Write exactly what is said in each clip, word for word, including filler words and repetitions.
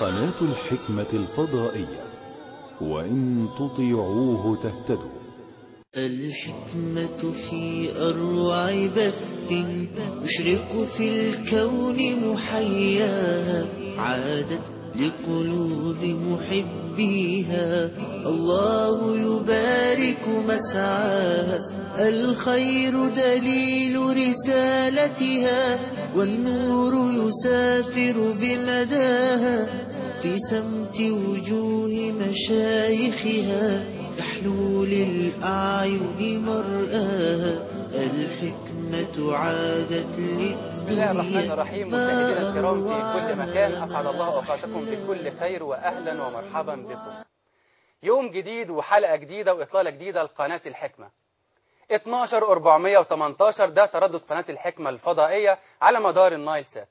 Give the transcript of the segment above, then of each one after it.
قناة الحكمة الفضائية، وإن تطيعوه تهتدوا. الحكمة في أروع بث يشرق في الكون محياها، عادت لقلوب محبيها، الله يبارك مسعاها. الخير دليل رسالتها، والنور يسافر بمداها، في سمت وجوه مشايخها يحلو للأعين مرآها. الحكمة عادت للدنيا. بسم الله الرحمن الرحيم. مشاهدينا الكرام في كل مكان، أسعد الله أوقاتكم بكل خير وأهلا ومرحبا بكم. يوم جديد وحلقة جديدة وإطلالة جديدة لقناة الحكمة. اتناشر أربعمية وتمنتاشر ده تردد قناة الحكمة الفضائية على مدار النايل سات.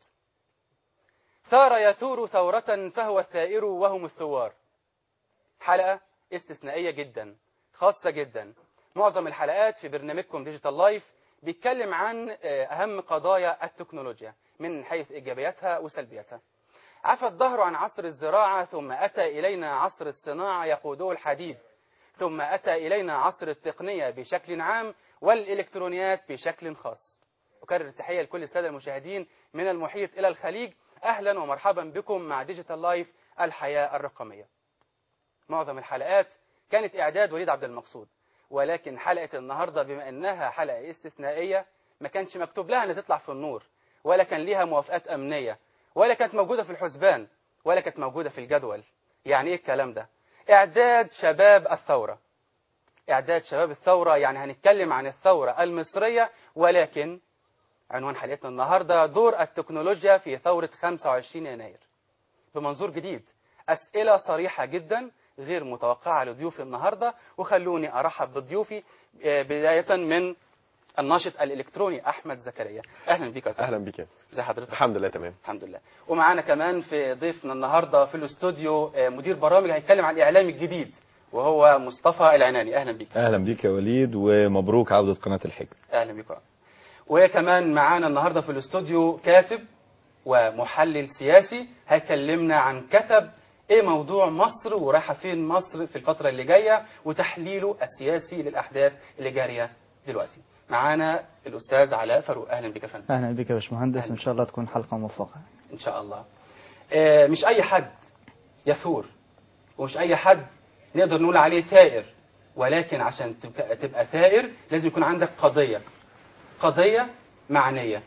ثار يثور ثورة فهو الثائر وهم الثوار. حلقة استثنائية جدا، خاصة جدا. معظم الحلقات في برنامجكم ديجيتال لايف بيتكلم عن أهم قضايا التكنولوجيا من حيث إيجابياتها وسلبياتها. عفى الدهر عن عصر الزراعة، ثم أتى إلينا عصر الصناعة يقوده الحديد، ثم أتى إلينا عصر التقنية بشكل عام والإلكترونيات بشكل خاص. أكرر التحية لكل السادة المشاهدين من المحيط إلى الخليج. أهلا ومرحبا بكم مع ديجيتال لايف الحياة الرقمية. معظم الحلقات كانت إعداد وليد عبد المقصود، ولكن حلقة النهاردة بما أنها حلقة استثنائية ما كانش مكتوب لها أن تطلع في النور، ولا كان ليها موافقات أمنية، ولا كانت موجودة في الحسبان، ولا كانت موجودة في الجدول. يعني إيه الكلام ده؟ إعداد شباب الثورة. إعداد شباب الثورة يعني هنتكلم عن الثورة المصرية، ولكن عنوان حلقتنا النهاردة دور التكنولوجيا في ثورة خمسة وعشرين يناير بمنظور جديد. أسئلة صريحة جدا غير متوقعة لضيوفي النهاردة، وخلوني أرحب بضيوفي بداية من الناشط الإلكتروني أحمد زكريا. أهلا بك يا أهلا بك. ازي حضرتك؟ الحمد لله تمام. الحمد لله. ومعانا كمان في ضيفنا النهاردة في الاستوديو مدير برامج هيتكلم عن الإعلام الجديد، وهو مصطفى العناني. أهلا بك. أهلا بك يا وليد، ومبروك عودة قناة الحكمة. أهلا بك. وكمان معانا النهاردة في الاستوديو كاتب ومحلل سياسي هيكلمنا عن كتب ايه موضوع مصر ورايحه فين مصر في الفتره اللي جايه، وتحليله السياسي للاحداث اللي جاريه دلوقتي. معانا الاستاذ علاء فاروق. اهلا بك يا فندم. اهلا بك يا باشمهندس، ان شاء الله تكون حلقه موفقه ان شاء الله. آه مش اي حد يثور، ومش اي حد نقدر نقول عليه ثائر، ولكن عشان تبقى, تبقى ثائر لازم يكون عندك قضيه قضيه معنيه.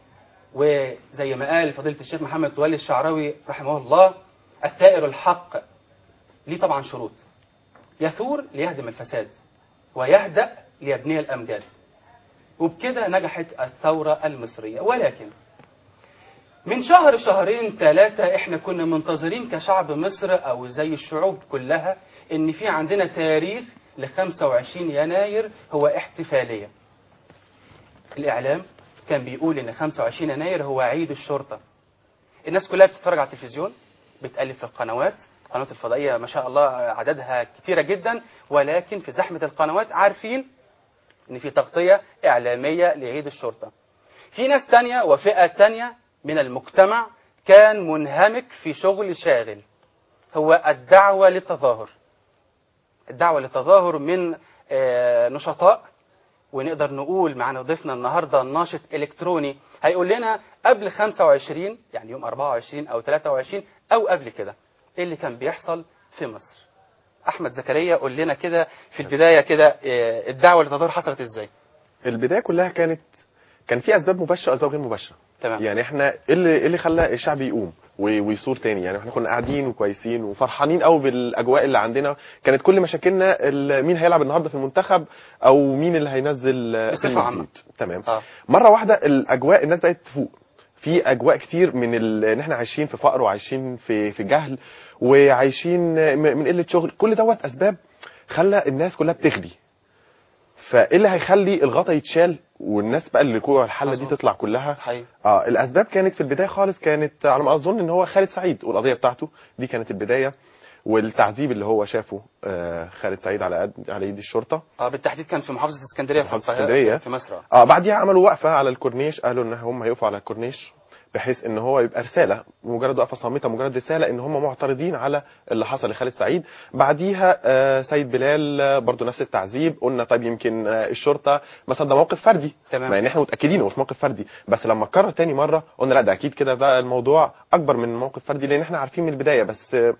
وزي ما قال فضيله الشيخ محمد متولي الشعراوي رحمه الله، الثائر الحق ليه طبعا شروط. يثور ليهدم الفساد، ويهدأ ليبني الأمجاد. وبكده نجحت الثورة المصرية. ولكن من شهر شهرين ثلاثة احنا كنا منتظرين كشعب مصر أو زي الشعوب كلها ان في عندنا تاريخ ل خمسة وعشرين يناير هو احتفالية. الإعلام كان بيقول ان خمسة وعشرين يناير هو عيد الشرطة. الناس كلها بتتفرج على التلفزيون، بتقلب في القنوات، القنوات الفضائية ما شاء الله عددها كثيرة جدا، ولكن في زحمة القنوات عارفين ان في تغطية إعلامية لعيد الشرطة. في ناس تانية وفئة تانية من المجتمع كان منهمك في شغل شاغل، هو الدعوة للتظاهر. الدعوة للتظاهر من نشطاء، ونقدر نقول معنا ضيفنا النهاردة الناشط إلكتروني هيقول لنا قبل خمسة وعشرين يعني يوم أربعة وعشرين أو ثلاثة وعشرين أو قبل كده إيه اللي كان بيحصل في مصر. أحمد زكريا قول لنا كده في البداية كده الدعوة للتظاهر حصلت إزاي؟ البداية كلها كانت كان في أسباب مباشرة وأسباب غير مباشرة. تمام. يعني إحنا إيه اللي إيه اللي خلى الشعب يقوم ويصور تاني؟ يعني إحنا كنا قاعدين وكويسين وفرحانين قوي بالأجواء اللي عندنا، كانت كل مشاكلنا مين هيلعب النهارده في المنتخب أو مين اللي هينزل بصفة عامة. تمام. آه. مرة واحدة الأجواء الناس بقت تفوق. في اجواء كتير من ال... ان احنا عايشين في فقر وعايشين في في جهل وعايشين من قله شغل، كل دوت اسباب خلى الناس كلها بتغلي. فايه اللي هيخلي الغطا يتشال والناس بقى اللي جوه الحله دي تطلع كلها؟ حقيقي. اه الاسباب كانت في البدايه خالص كانت على ما اظن ان هو خالد سعيد والقضيه بتاعته دي كانت البدايه، والتعذيب اللي هو شافه آه خالد سعيد على قد على ايد الشرطه. اه بالتحديد كان في محافظه اسكندريه، في اسكندريه في مصر. اه بعديها عملوا وقفه على الكورنيش، قالوا ان هم هيقفوا على الكورنيش بحيث ان هو يبقى رساله، مجرد وقفه صامته، مجرد رساله ان هم معترضين على اللي حصل لخالد سعيد. بعديها آه سيد بلال آه برضو نفس التعذيب. قلنا طيب يمكن آه الشرطه مثلا ده موقف فردي، تمام. مع ان احنا متاكدين هو مش موقف فردي، بس لما اتكرر تاني مره قلنا لا ده اكيد كده بقى الموضوع اكبر من موقف فردي، لان احنا عارفين من البدايه. بس آه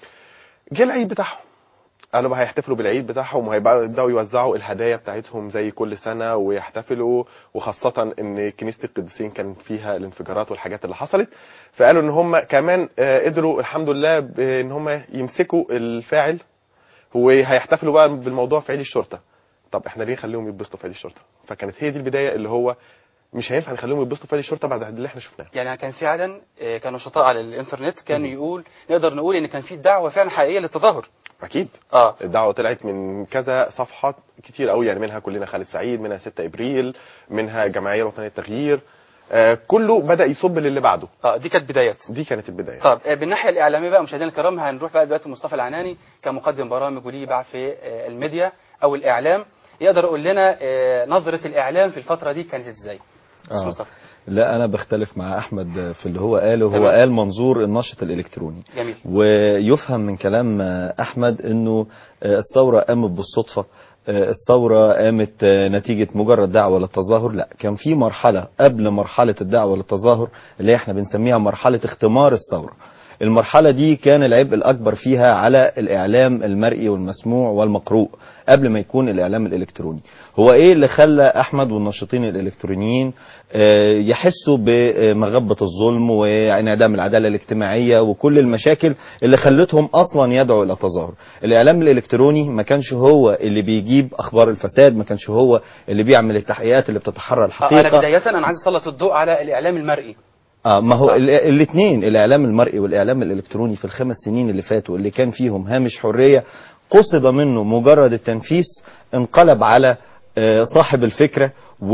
جه العيد بتاعهم، قالوا بقى هيحتفلوا بالعيد بتاعهم وهيبقوا يبداوا يوزعوا الهدايا بتاعتهم زي كل سنه ويحتفلوا، وخاصه ان كنيسه القديسين كان فيها الانفجارات والحاجات اللي حصلت. فقالوا ان هم كمان قدروا الحمد لله ان هم يمسكوا الفاعل وهيحتفلوا بقى بالموضوع في عيد الشرطه. طب احنا ليه نخليهم يتبسطوا في عيد الشرطه؟ فكانت هي دي البدايه، اللي هو مش هينفع نخليهم يتبسطوا في عيد الشرطه بعد اللي احنا شفناه. يعني كان فعلا كانوا نشطاء على الانترنت كانوا يقول نقدر نقول ان كان في دعوه فعلا حقيقيه للتظاهر. اكيد اه الدعوه طلعت من كذا صفحات كتير قوي، يعني منها كلنا خالد سعيد، منها ستة ابريل، منها جمعيه وطنيه التغيير، آه كله بدا يصب للي بعده. اه دي كانت بدايات، دي كانت البدايه. طب بالناحيه الاعلاميه بقى مشاهدينا الكرام، هنروح بقى دلوقتي مصطفى العناني كمقدم برامج وليه باع في آه الميديا او الاعلام، يقدر يقول لنا آه نظره الاعلام في الفتره دي كانت ازاي؟ آه. مصطفى. لا انا بختلف مع احمد في اللي هو قاله. هو تمام. قال منظور النشط الالكتروني. جميل. ويفهم من كلام احمد انه الثوره قامت بالصدفه، الثوره قامت نتيجه مجرد دعوه للتظاهر. لا، كان في مرحله قبل مرحله الدعوه للتظاهر اللي احنا بنسميها مرحله اختمار الثوره. المرحلة دي كان العبء الأكبر فيها على الإعلام المرئي والمسموع والمقروء قبل ما يكون الإعلام الإلكتروني. هو إيه اللي خلى أحمد والناشطين الإلكترونيين يحسوا بمغبة الظلم وانعدام العدالة الاجتماعية وكل المشاكل اللي خلتهم أصلا يدعوا إلى التظاهر؟ الإعلام الإلكتروني ما كانش هو اللي بيجيب أخبار الفساد، ما كانش هو اللي بيعمل التحقيقات اللي بتتحرى الحقيقة. أنا بداية أنا عايز أسلط الضوء على الإعلام المرئي. اه ما هو الاثنين، الاعلام المرئي والاعلام الالكتروني في الخمس سنين اللي فاتوا اللي كان فيهم هامش حرية قصد منه مجرد التنفيس، انقلب على صاحب الفكرة،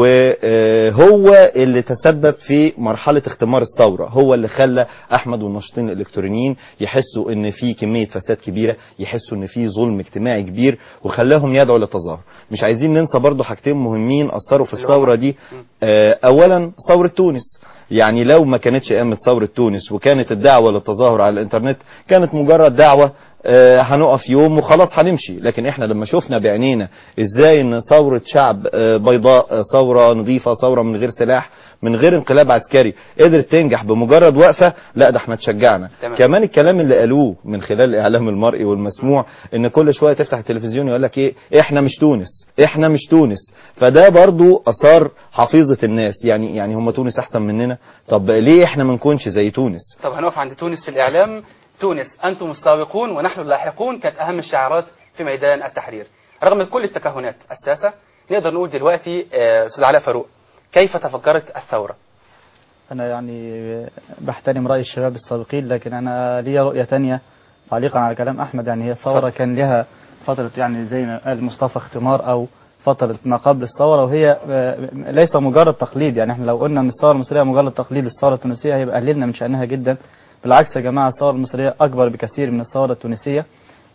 وهو اللي تسبب في مرحلة اختمار الثورة. هو اللي خلى احمد والناشطين الالكترونيين يحسوا ان في كمية فساد كبيرة، يحسوا ان في ظلم اجتماعي كبير، وخلاهم يدعوا للتظاهر. مش عايزين ننسى برضو حاجتين مهمين اثروا في الثورة دي. اولا ثورة تونس، يعني لو ما كانتش قامت ثورة تونس وكانت الدعوة للتظاهر على الانترنت كانت مجرد دعوة آه هنقف يوم وخلاص هنمشي. لكن احنا لما شفنا بعينينا ازاي ان ثورة شعب آه بيضاء، آه ثورة نظيفة، ثورة من غير سلاح، من غير انقلاب عسكري، قدرت تنجح بمجرد وقفة، لا ده احنا اتشجعنا. كمان الكلام اللي قالوه من خلال الاعلام المرئي والمسموع ان كل شوية تفتح التلفزيون يقول لك ايه، احنا مش تونس، احنا مش تونس، فده برضو اثار حفيظة الناس. يعني يعني هم تونس احسن مننا؟ طب ليه احنا ما نكونش زي تونس؟ طب هنقف عند تونس في الاعلام. تونس أنتم السابقون ونحن اللاحقون كانت أهم الشعارات في ميدان التحرير. رغم كل التكهنات الساسة نقدر نقول دلوقتي أستاذ علاء فاروق، كيف تفجرت الثورة؟ أنا يعني بحترم رأي الشباب السابقين، لكن أنا لي رؤية تانية تعليقا على كلام أحمد. يعني هي الثورة كان لها فترة، يعني زي ما قال مصطفى، اختمار أو فترة ما قبل الثورة، وهي ليس مجرد تقليد. يعني احنا لو قلنا ان الثورة المصرية مجرد تقليد للثورة التونسية هيبقى قللنا من شأنها جدا. بالعكس يا جماعة، الثورة المصرية أكبر بكثير من الثورة التونسية.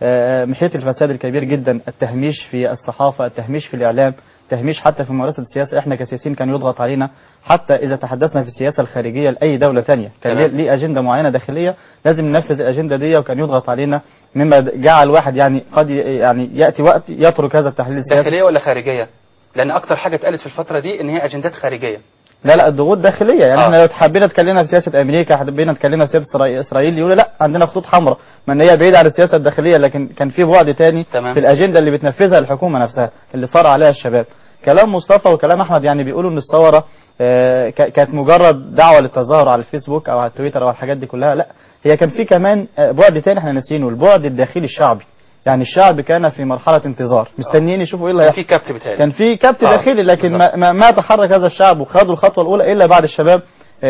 محيط الفساد الكبير جدا، التهميش في الصحافة، التهميش في الإعلام، التهميش حتى في ممارسة السياسة. احنا كسياسيين كان يضغط علينا حتى إذا تحدثنا في السياسة الخارجية لأي دولة تانية، كان ليه أجندة معينة داخلية لازم ننفذ الأجندة دي، وكان يضغط علينا مما جعل واحد يعني قد يعني يأتي وقت يترك هذا التحليل السياسي. داخلية ولا خارجية؟ لأن أكتر حاجة اتقالت في الفترة دي إن هي أجندات خارجية. لا لا، الضغوط داخليه. يعني آه. احنا لو حبينا اتكلمنا في سياسه امريكا، حبينا اتكلمنا في سياسه اسرائيل، يقولوا لا عندنا خطوط حمراء، ما ان هي بعيده عن السياسه الداخليه، لكن كان في بعد تاني تمام. في الاجنده اللي بتنفذها الحكومه نفسها اللي فرع عليها الشباب. كلام مصطفى وكلام احمد يعني بيقولوا ان الثوره آه كانت مجرد دعوه للتظاهر على الفيسبوك او على التويتر او الحاجات دي كلها. لا، هي كان في كمان بعد تاني احنا ناسيينه، البعد الداخلي الشعبي. يعني الشعب كان في مرحلة انتظار، مستنيين يشوفوا ايه اللي هيحصل. في كبت بتهيألي، كان في كبت داخلي، لكن ما, ما, ما تحرك هذا الشعب وخدوا الخطوة الأولى إلا بعد الشباب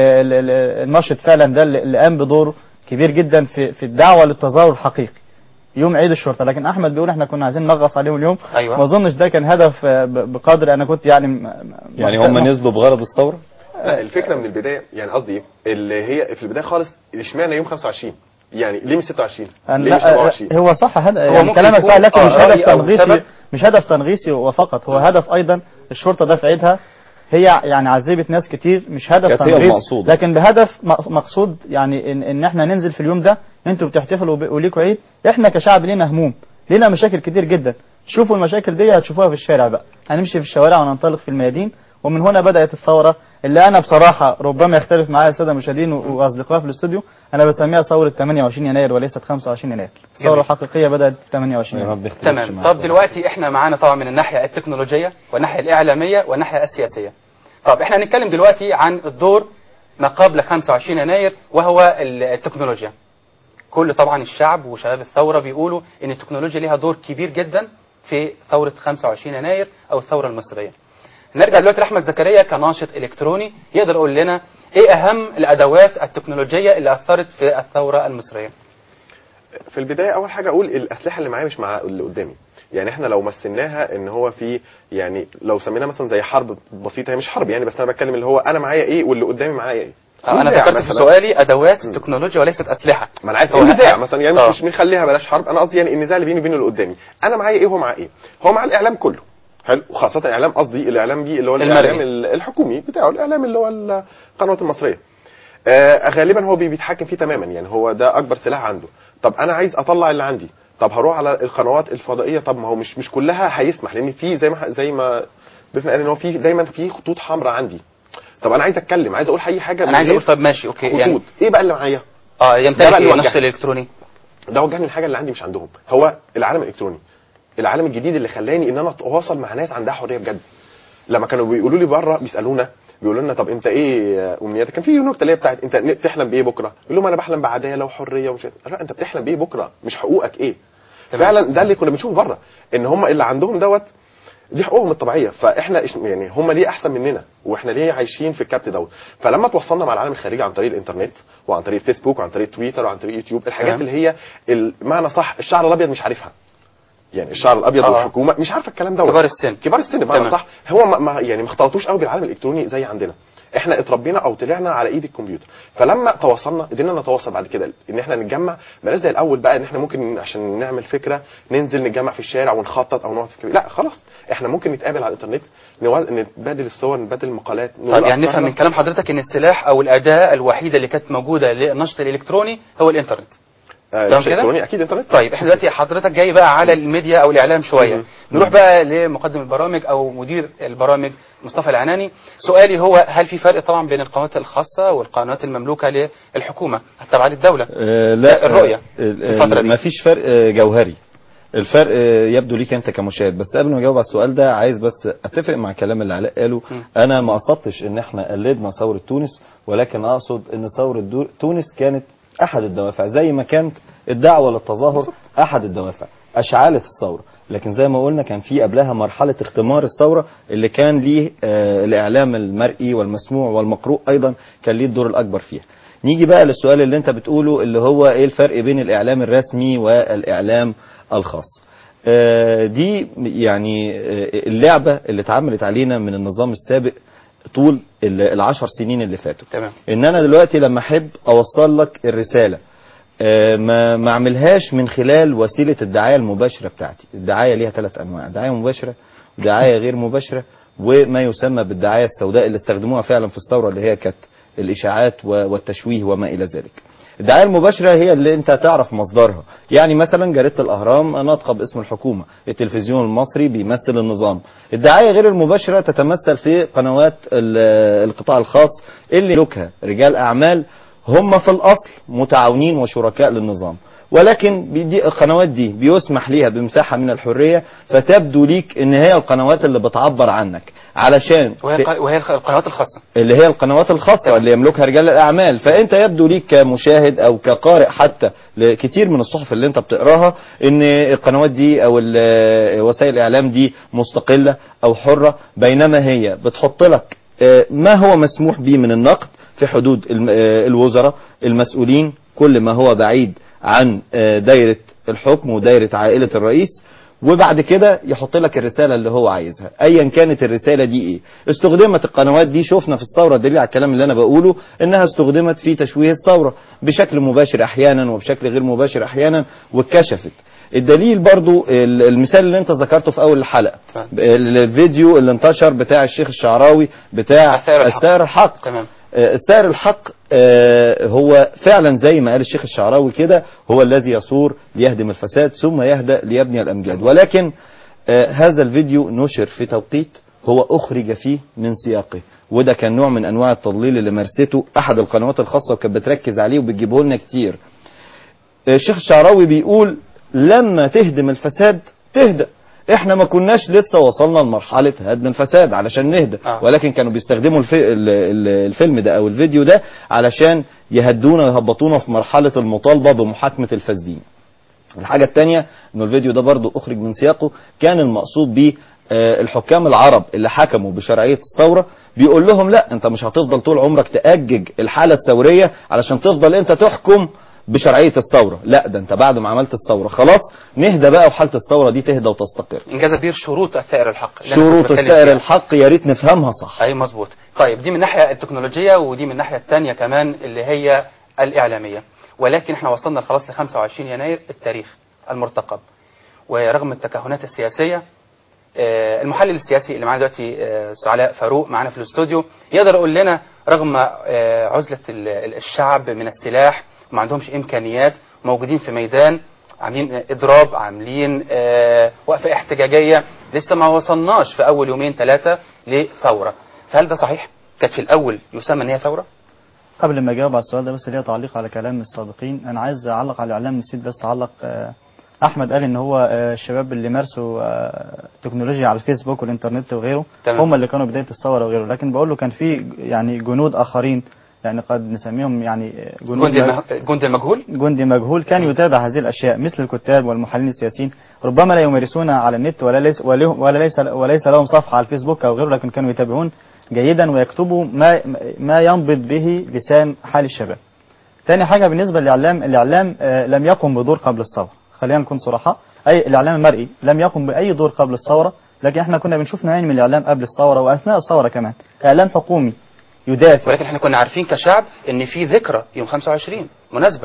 النشط فعلا ده اللي قام بدور كبير جدا في في الدعوة للتظاهر الحقيقي يوم عيد الشرطة. لكن أحمد بيقول احنا كنا عايزين نغص عليهم اليوم. أيوة. ما أظنش ده كان هدف بقدر أنا كنت يعني يعني هم نزلوا بغرض الثورة. لا، الفكرة من البداية يعني قصدي اللي هي في البداية خالص اشمعنى يوم خمسة وعشرين؟ يعني ليه مش ستة وعشرين؟ ليه مش سبعة وعشرين؟ هو صح هذا يعني كلامك صح، لكن مش هدف تنغيصي، مش هدف تنغيصي وفقط، هو هدف ايضا الشرطه ده في عيدها هي يعني عذبت ناس كتير، مش هدف كانت هي تنغيص المقصودة. لكن بهدف م- مقصود، يعني ان, ان احنا ننزل في اليوم ده انتوا بتحتفلوا ب- وليكوا عيد، احنا كشعب لينا هموم، لينا مشاكل كتير جدا. شوفوا المشاكل دي هتشوفوها في الشارع بقى، هنمشي في الشوارع وننطلق في الميادين. ومن هنا بدأت الثورة اللي أنا بصراحة ربما يختلف معايا السادة المشاهدين و- وأصدقائي في الاستوديو، أنا بسميها ثورة ثمانية وعشرين يناير وليست خمسة وعشرين يناير. الثورة الحقيقية بدأت في ثمانية وعشرين ما يناير. بنختلفش تمام. معاك. طب دلوقتي احنا معانا طبعا من الناحية التكنولوجية والناحية الإعلامية والناحية السياسية. طب احنا هنتكلم دلوقتي عن الدور ما قبل خمسة وعشرين يناير وهو التكنولوجيا. كل طبعا الشعب وشباب الثورة بيقولوا ان التكنولوجيا ليها دور كبير جدا في ثورة خمسة وعشرين يناير او الثورة المصرية. نرجع دلوقتي لأحمد زكريا كناشط إلكتروني، يقدر يقول لنا ايه اهم الادوات التكنولوجية اللي اثرت في الثورة المصرية؟ في البدايه اول حاجه اقول الاسلحه اللي معايا مش مع اللي قدامي. يعني احنا لو مثلناها ان هو في، يعني لو سميناها مثلا زي حرب بسيطه، هي مش حرب يعني، بس انا بتكلم اللي هو انا معايا ايه واللي قدامي معايا ايه. انا نزاع ذكرت في مثلاً. سؤالي ادوات التكنولوجيا وليست اسلحة. ما انا عارف هو النزاع ه- مثلا، يعني آه. مش نخليها بلاش حرب، انا قصدي يعني النزاع اللي بيني وبين اللي قدامي، انا معايا ايه وهو معاه ايه. هو مع الاعلام كله حلو، وخاصه الاعلام، قصدي الاعلام بيه اللي هو المرئي. الاعلام ال- الحكومي بتاعه، الاعلام اللي هو القنوات المصريه. آه غالبا هو بي- بيتحكم فيه تماما، يعني هو ده اكبر سلاح عنده. طب انا عايز اطلع اللي عندي، طب هروح على القنوات الفضائيه، طب ما هو مش مش كلها هيسمح، لان في زي ما زي ما ضيفنا قال ان هو في دايما في خطوط حمراء عندي. طب انا عايز اتكلم، عايز اقول اي حاجه، انا عايز اقول طب ماشي اوكي خطوط. يعني ايه بقى اللي معايا؟ اه ده يمتلك بقى اللي ايه وجهني. النشط الالكتروني؟ ده وجهني الحاجه اللي عندي مش عندهم، هو العالم الالكتروني، العالم الجديد اللي خلاني ان انا اتواصل مع ناس عندها حريه بجد. لما كانوا بيقولوا لي بره بيسالونا، بيقولوا لنا طب انت ايه امنياتك؟ كان في نكته اللي هي بتاعت انت بتحلم بايه بكره؟ يقول لهم انا بحلم بعداله وحريه ومش، لا انت بتحلم بايه بكره، مش حقوقك ايه. تمام. فعلا ده اللي كنا بنشوفه بره، ان هم اللي عندهم دوت دي حقوقهم الطبيعيه، فاحنا إش- يعني هم ليه احسن مننا واحنا ليه عايشين في الكبت دوت. فلما توصلنا مع العالم الخارجي عن طريق الانترنت وعن طريق فيسبوك وعن طريق تويتر وعن طريق يوتيوب، الحاجات تمام. اللي هي المعنى صح الشعر الابيض مش عارفها، يعني الشعر الابيض آه. والحكومه مش عارفه الكلام دوت. كبار السن. كبار السن بمعنى تمام. صح، هو ما ما- يعني ما اختلطوش قوي بالعالم الالكتروني زي عندنا. احنا اتربينا او طلعنا على ايد الكمبيوتر، فلما تواصلنا قدرنا نتواصل بعد كده ان احنا نتجمع، بلاش زي الاول بقى ان احنا ممكن عشان نعمل فكره ننزل نتجمع في الشارع ونخطط او نقعد في كبير. لا خلاص، احنا ممكن نتقابل على الانترنت، نوا- نتبادل الصور، نتبادل المقالات. طيب يعني نفهم من كلام حضرتك ان السلاح او الاداة الوحيدة اللي كانت موجودة للنشط الالكتروني هو الانترنت. آه تمام مش كده؟ الكتروني اكيد انترنت. طيب احنا دلوقتي حضرتك جاي بقى على الميديا او الاعلام شويه، مم. نروح بقى لمقدم البرامج او مدير البرامج مصطفى العناني. سؤالي هو هل في فرق طبعا بين القنوات الخاصه والقنوات المملوكه للحكومه التابعه للدوله؟ آه لا الرؤية آه، في الفترة دي. ما فيش فرق آه، جوهري. الفرق آه، يبدو ليك انت كمشاهد. بس قبل ما اجاوب على السؤال ده عايز بس اتفق مع كلام اللي علاء قاله. م. انا ما قصدتش ان احنا قلدنا ثوره تونس، ولكن اقصد ان ثوره دو- تونس كانت احد الدوافع، زي ما كانت الدعوه للتظاهر احد الدوافع اشعلت الثوره. لكن زي ما قلنا كان في قبلها مرحله اختمار الثوره اللي كان ليه آه، الاعلام المرئي والمسموع والمقروء ايضا كان ليه الدور الاكبر فيها. نيجي بقى للسؤال اللي انت بتقوله اللي هو ايه الفرق بين الاعلام الرسمي والاعلام الخاص. آه، دي يعني آه، اللعبة اللي اتعملت علينا من النظام السابق طول ال- العشر سنين اللي فاتوا. تمام. ان انا دلوقتي لما احب اوصل لك الرسالة آه، ما ما اعملهاش من خلال وسيلة الدعاية المباشرة بتاعتي. الدعاية ليها ثلاث انواع: دعاية مباشرة ودعاية غير مباشرة وما يسمى بالدعاية السوداء اللي استخدموها فعلا في الثورة اللي هي كانت الاشاعات و- والتشويه وما الى ذلك. الدعاية المباشرة هي اللي انت تعرف مصدرها، يعني مثلا جريدة الاهرام ناطقة باسم الحكومة، التلفزيون المصري بيمثل النظام. الدعاية غير المباشرة تتمثل في قنوات ال- القطاع الخاص اللي يملكها رجال اعمال هم في الاصل متعاونين وشركاء للنظام، ولكن دي القنوات دي بيسمح ليها بمساحة من الحرية، فتبدو ليك ان هي القنوات اللي بتعبر عنك علشان وهي الق- وهي الق- القنوات الخاصه. اللي هي القنوات الخاصة تمام. اللي يملكها رجال الأعمال. فأنت يبدو ليك كمشاهد أو كقارئ حتى لكثير من الصحف اللي أنت بتقراها إن القنوات دي أو ال- وسائل الإعلام دي مستقلة أو حرة، بينما هي بتحط لك آه، ما هو مسموح به من النقد في حدود الم- آه، الوزراء المسؤولين، كل ما هو بعيد عن آه، دايرة الحكم ودايرة عائلة الرئيس، وبعد كده يحط لك الرسالة اللي هو عايزها ايا كانت الرسالة دي ايه. استخدمت القنوات دي، شفنا في الثورة دليل على الكلام اللي انا بقوله، انها استخدمت في تشويه الثورة بشكل مباشر احيانا وبشكل غير مباشر احيانا، واتكشفت الدليل برضو ال- المثال اللي انت ذكرته في اول الحلقه، تمام. الفيديو اللي انتشر بتاع الشيخ الشعراوي بتاع السائر الحق. السائر الحق. تمام. آه، السائر الحق آه، هو فعلا زي ما قال الشيخ الشعراوي كده، هو الذي يثور ليهدم الفساد ثم يهدأ ليبني الأمجاد. ولكن آه، هذا الفيديو نشر في توقيت هو أخرج فيه من سياقه، وده كان نوع من أنواع التضليل اللي مارسته أحد القنوات الخاصة وكانت بتركز عليه وبتجيبه لنا كتير. آه، الشيخ الشعراوي بيقول لما تهدم الفساد تهدأ. احنا ما كناش لسه وصلنا لمرحلة هدم الفساد علشان نهدى، آه. ولكن كانوا بيستخدموا الف... ال- ال- الفيلم ده او الفيديو ده علشان يهدونا ويهبطونا في مرحلة المطالبة بمحاكمة الفاسدين. الحاجة التانية انه الفيديو ده برضو اخرج من سياقه، كان المقصود بيه آه، الحكام العرب اللي حكموا بشرعية الثورة، بيقول لهم لا انت مش هتفضل طول عمرك تأجج الحالة الثورية علشان تفضل انت تحكم بشرعية الثورة، لا ده انت بعد ما عملت الثورة خلاص نهدى بقى وحالة الثورة دي تهدى وتستقر. انجاز كبير شروط الثائر الحق اللي أنا كنت شروط بتكلم السائر فيها. الحق يا ريت نفهمها صح. اي مظبوط. طيب دي من الناحيه التكنولوجيه، ودي من الناحيه الثانيه كمان اللي هي الاعلاميه. ولكن احنا وصلنا خلاص ل خمسة وعشرين يناير التاريخ المرتقب، ورغم التكهنات السياسيه آه، المحلل السياسي اللي معانا دلوقتي آه، علاء فاروق معانا في الاستوديو يقدر يقول لنا رغم آه، عزله ال- ال- الشعب من السلاح وما عندهمش امكانيات، موجودين في ميدان عاملين اضراب، عاملين آه، وقفه احتجاجيه، لسه ما وصلناش في اول يومين ثلاثه لثوره. فهل ده صحيح؟ كانت في الاول يسمى ان هي ثوره؟ قبل ما اجاوب على السؤال ده بس ليا تعليق على كلام السابقين. انا عايز اعلق على الاعلام، نسيت بس اعلق. آه، احمد قال ان هو آه، الشباب اللي مارسوا آه، تكنولوجيا على الفيسبوك والانترنت وغيره تمام. هم اللي كانوا بدايه الثوره وغيره، لكن بقول له كان في يعني جنود اخرين، يعني قد نسميهم يعني جنود جندي المه... جندي المجهول. جندي مجهول كان يتابع هذه الاشياء، مثل الكتاب والمحللين السياسيين، ربما لا يمارسونها على النت ولا ليس ولا ليس وليس لهم صفحه على الفيسبوك او غيره، لكن كانوا يتابعون جيدا ويكتبوا ما ما ينبض به لسان حال الشباب. تاني حاجه بالنسبه للاعلام، الاعلام آه، لم يقم بدور قبل الثوره، خلينا نكون صراحه. اي الاعلام المرئي لم يقم باي دور قبل الثوره، لكن احنا كنا بنشوف نوعين من الاعلام قبل الثوره واثناء الثوره كمان. اعلام حكومي يدافع، ولكن احنا كنا عارفين كشعب ان في ذكرى يوم خمسة وعشرين مناسبه،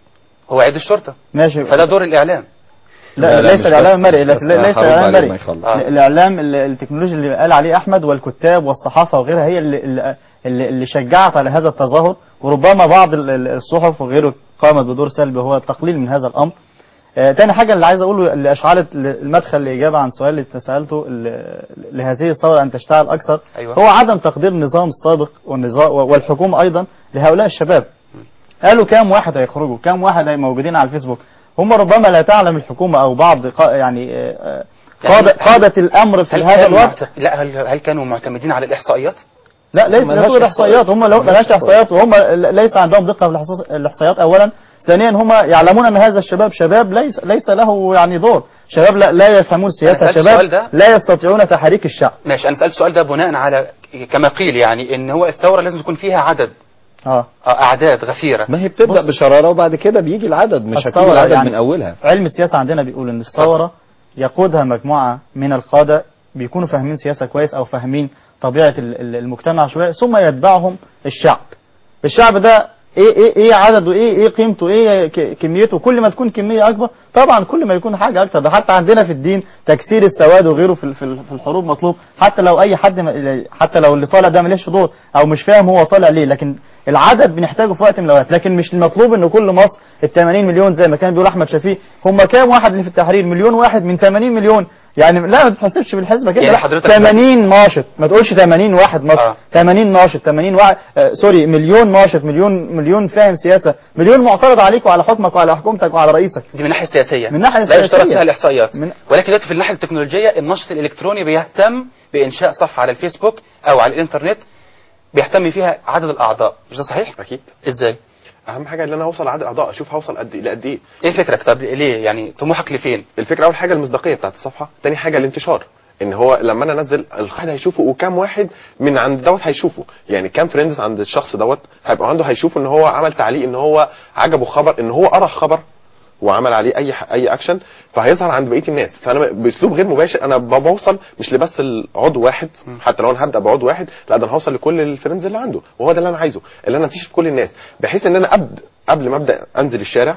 هو عيد الشرطه، ماشي، فده دور الاعلام. لا, لا، لا، ليس مش الاعلام بس- المرئي، لا- بس ليس هرد الاعلام عليه المرئي. ما يخلص. آه. الاعلام ال- التكنولوجيا اللي قال عليه احمد والكتاب والصحافه وغيرها هي اللي, اللي, اللي شجعت على هذا التظاهر، وربما بعض ال- ال- الصحف وغيره قامت بدور سلبي هو التقليل من هذا الامر. آه تاني حاجه اللي عايز اقوله اللي اشعلت المدخل لاجابه عن سؤال اللي سالته ل- لهذه الثوره ان تشتعل اكثر، أيوة. هو عدم تقدير النظام السابق والنظام والحكومه ايضا لهؤلاء الشباب. قالوا كام واحد هيخرجوا، كام واحد هي موجودين على الفيسبوك، هم ربما لا تعلم الحكومه او بعض قا يعني آه، آه، قادة, يعني قادة الامر في هل هذا كانوا الوقت. معت... لا هل... هل كانوا معتمدين على الاحصائيات؟ لا ليس ملهاش لا احصائيات، هم لو ملهاش ملهاش احصائيات وهم ليس عندهم دقه في الإحصاء- الاحصائيات اولا. ثانيا هم يعلمون ان هذا الشباب شباب ليس ليس له يعني دور، شباب لا, لا يفهمون السياسه، أنا سألت السؤال شباب ده. لا يستطيعون تحريك الشعب. ماشي، انا سالت السؤال ده بناء على كما قيل يعني ان هو الثوره لازم يكون فيها عدد اه آه، اعداد غفيره. ما هي بتبدأ بص- بشرارة وبعد كده بيجي العدد، مش هتيجي الثورة العدد يعني من أولها. علم السياسه عندنا بيقول ان الثوره يقودها مجموعه من القاده بيكونوا فاهمين سياسه كويس او فاهمين طبيعه ال- ال- المجتمع شويه، ثم يتبعهم الشعب. الشعب ده ايه ايه ايه عدده، ايه ايه قيمته، ايه ك- كميته. كل ما تكون كميه اكبر طبعا كل ما يكون حاجه اكتر. ده حتى عندنا في الدين تكسير السواد وغيره في ال- في ال- في الحروب مطلوب، حتى لو اي حد م- حتى لو اللي طالع ده ملوش دور او مش فاهم هو طالع ليه، لكن العدد بنحتاجه في وقت من الاوقات. لكن مش المطلوب ان كل مصر ال ثمانين مليون زي ما كان بيقول احمد شفيق. هم كام واحد اللي في التحرير؟ مليون واحد من ثمانين مليون، يعني لا ما تحسبش بالحسبه كده. يعني لا، حضرتك ثمانين ناشط، ما تقولش ثمانين واحد مصر. آه. ثمانين ناشط، ثمانين واحد آه سوري مليون ناشط، مليون مليون فاهم سياسه، مليون معترض عليك وعلى حكمك وعلى حكومتك وعلى رئيسك. دي من الناحيه السياسيه، من الناحية لا يشترط السياسية. فيها الاحصائيات. من- ولكن دلوقتي في الناحيه التكنولوجيه النشط الالكتروني بيهتم بانشاء صفحه على الفيسبوك او على الانترنت بيهتم فيها عدد الاعضاء، مش ده صحيح؟ اكيد ازاي؟ اهم حاجه ان انا اوصل عدد اعضاء، اشوف هوصل قد ايه لقد ايه. ايه فكرك؟ طب ليه يعني طموحك لفين؟ الفكره اول حاجه المصداقيه بتاعت الصفحه، تاني حاجه الانتشار، ان هو لما انا انزل الواحد هيشوفه وكام واحد من عند دوت هيشوفه، يعني كام فريندز عند الشخص دوت هيبقى عنده هيشوفه ان هو عمل تعليق، ان هو عجبه خبر، ان هو قرا خبر وعمل عليه اي اي اكشن، فهيظهر عند بقيه الناس. فانا باسلوب غير مباشر انا بوصل مش لبس العضو واحد، حتى لو انا هبدا بعضو واحد، لا ده انا هوصل لكل الفريندز اللي عنده، وهو ده اللي انا عايزه، اللي انا انتشر في كل الناس، بحيث ان انا قبل قبل ما ابدا انزل الشارع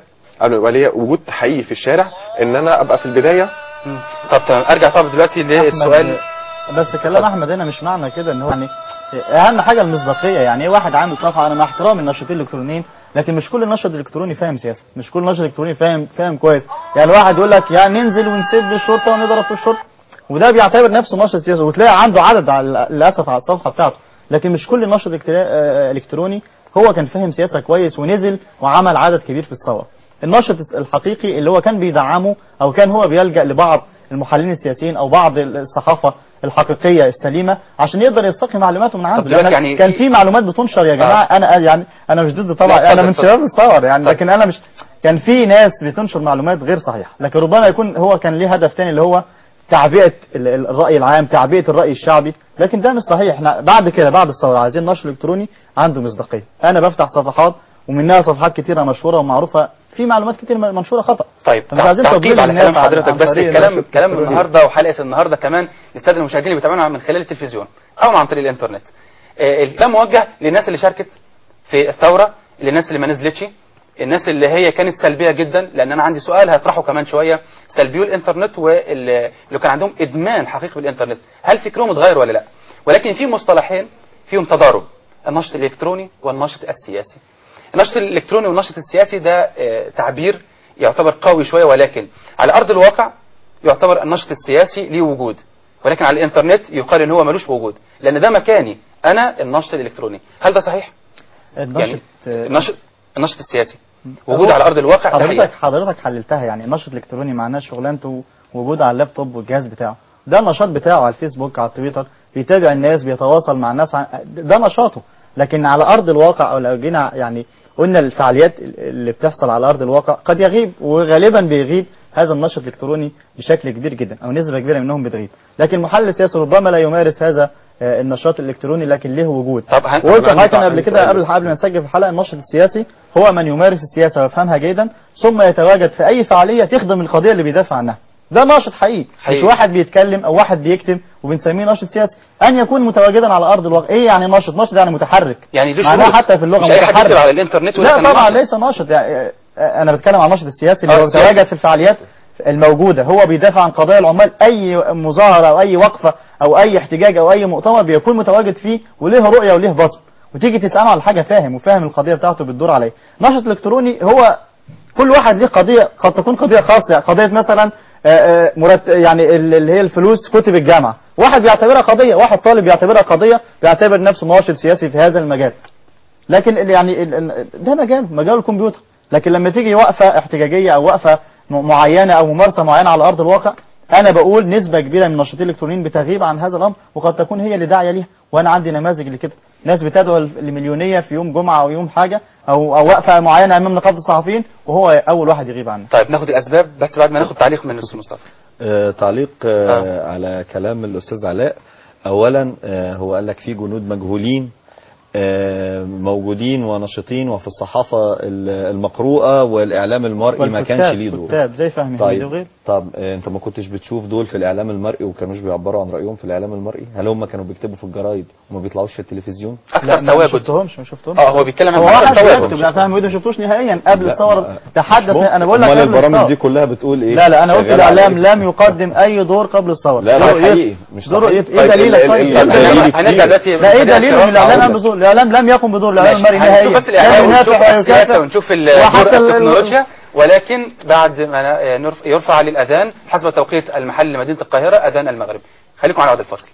قبل ما يبقى ليا وجود حقيقي في الشارع ان انا ابقى في البدايه. مم. طب تمام، ارجع طب دلوقتي للسؤال. بس كلام احمد هنا مش معنى كده ان هو يعني اهم حاجه المصداقيه. يعني ايه واحد عامل صفحه، انا مع احترامي الناشطين الالكترونيين، لكن مش كل ناشط الكتروني فاهم سياسه، مش كل ناشط الكتروني فاهم فاهم كويس. يعني واحد يقول لك يعني ننزل ونسب الشرطه ونضرب في الشرطه، وده بيعتبر نفسه ناشط سياسي، وتلاقي عنده عدد على للاسف على الصفحه بتاعته. لكن مش كل ناشط الكتروني هو كان فاهم سياسه كويس ونزل وعمل عدد كبير في الثوره. الناشط الحقيقي اللي هو كان بيدعمه او كان هو بيلجأ لبعض المحللين السياسيين او بعض الصحافه الحقيقيه السليمه عشان يقدر يستقي معلوماته من عنده. يعني كان في معلومات بتنشر يا جماعه. آه. انا يعني انا مش ضد طبعا، انا من شباب الثوره يعني، لكن انا مش كان في ناس بتنشر معلومات غير صحيحه، لكن ربما يكون هو كان ليه هدف ثاني اللي هو تعبئه الراي العام، تعبئه الراي الشعبي، لكن ده مش صحيح. احنا بعد كده بعد الثوره عايزين نشر الكتروني عنده مصداقيه. انا بفتح صفحات ومنها صفحات كتيره مشهوره ومعروفه في معلومات كتير منشوره خطا. طيب تعقيب على كلام حضرتك، بس الكلام كلام النهارده وحلقه النهارده كمان للساده المشاهدين اللي بيتابعونا من خلال التلفزيون او عن طريق الانترنت. آه الكلام موجه للناس اللي شاركت في الثوره، للناس اللي ما نزلتش، الناس اللي هي كانت سلبيه جدا، لان انا عندي سؤال هطرحه كمان شويه. سلبيو الانترنت واللي كان عندهم ادمان حقيقي بالانترنت، هل فكرهم اتغير ولا لا؟ ولكن في مصطلحين فيهم تضارب، النشط الالكتروني والنشط السياسي. النشط الالكتروني والنشط السياسي ده تعبير يعتبر قوي شويه، ولكن على ارض الواقع يعتبر النشط السياسي ليه وجود، ولكن على الانترنت يقال ان هو ملوش وجود، لان ده مكاني انا النشط الالكتروني. هل ده صحيح؟ النشط يعني النشط النشط السياسي وجود على ارض الواقع. حضرتك حضرتك حللتها. يعني النشط الالكتروني معناه شغلانته وجود على اللابتوب والجهاز بتاعه، ده النشاط بتاعه على الفيسبوك على التويتر، بيتابع الناس بيتواصل مع الناس، ده نشاطه. لكن على ارض الواقع او لو جينا يعني قلنا الفعاليات اللي بتحصل على ارض الواقع قد يغيب، وغالبا بيغيب هذا النشط الالكتروني بشكل كبير جدا او نسبه كبيره منهم بتغيب. لكن المحلل السياسي ربما لا يمارس هذا النشاط الالكتروني لكن له وجود. وقلت لحضرتك قبل كده قبل قبل ما نسجل في الحلقه، النشط السياسي هو من يمارس السياسه ويفهمها جيدا ثم يتواجد في اي فعاليه تخدم القضيه اللي بيدافع عنها. ده ناشط حقيقي، حقيقي. مش واحد بيتكلم او واحد بيكتب وبنسميه ناشط سياسي. ان يكون متواجدا على ارض الواقع. ايه يعني ناشط؟ ناشط يعني متحرك، يعني معناها حتى في اللغه مش متحرك. متحرك على الانترنت لا طبعا ليس ناشط. يعني انا بتكلم عن الناشط السياسي اللي هو بيتواجد في الفعاليات الموجوده، هو بيدافع عن قضايا العمال. اي مظاهره او اي وقفه او اي احتجاج او اي مؤتمر بيكون متواجد فيه وله رؤيه وله بصم، وتيجي تساله على حاجه فاهم وفاهم القضيه بتاعته بتدور عليه. ناشط الكتروني هو كل واحد ليه قضيه، قد تكون قضيه خاصه، يعني قضيه مثلا مرت... يعني اللي هي الفلوس كتب الجامعه، واحد بيعتبرها قضيه، واحد طالب بيعتبرها قضيه، بيعتبر نفسه ناشط سياسي في هذا المجال. لكن يعني ده مجال مجال الكمبيوتر. لكن لما تيجي وقفه احتجاجيه او وقفه معينه او ممارسه معينه على ارض الواقع، انا بقول نسبه كبيره من الناشطين الالكترونيين بتغيب عن هذا الامر، وقد تكون هي اللي داعيه ليها. وانا عندي نماذج لكده، ناس بتدعو لمليونيه في يوم جمعه او يوم حاجه او او وقفه معينه امام نقابه الصحفيين وهو اول واحد يغيب عنها. طيب ناخد الاسباب بس بعد ما ناخد تعليق من الاستاذ مصطفى. آه تعليق آه آه. على كلام الاستاذ علاء. اولا آه هو قال لك في جنود مجهولين موجودين ونشطين وفي الصحافة المقروءة والإعلام المرئي ما كانش ليه دور. كتاب زي فهمي طيب وغير. طب انت ما كنتش بتشوف دول في الإعلام المرئي وكانوش بيعبروا عن رأيهم في الإعلام المرئي؟ هل هم كانوا بيكتبوا في الجرايد وما بيطلعوش في التلفزيون؟ أكثر تواجد. ما شفتهمش ما شفتهمش اه هو بيتكلم عن أكثر تواجد. لا فهمي ما شفتوش نهائيا قبل الثورة. تحدث انا بقول لك قبل البرامج دي كلها بتقول ايه؟ لا لا انا قلت الإعلام لم يقدم أي دور قبل الثورة. لا لا حقيقي مش صحيح. ايه دليلك؟ طيب هنرجع دلوقتي. لا ايه دليل ان الإعلام بزول؟ الإعلام لم يقم بدور الإعلام المرئي نهائيا. هنشوف بس الإعلام ونشوف السياسة ونشوف التكنولوجيا، ولكن بعد ما يرفع للأذان حسب توقيت المحل لمدينة القاهرة أذان المغرب. خليكم على عود الفصل.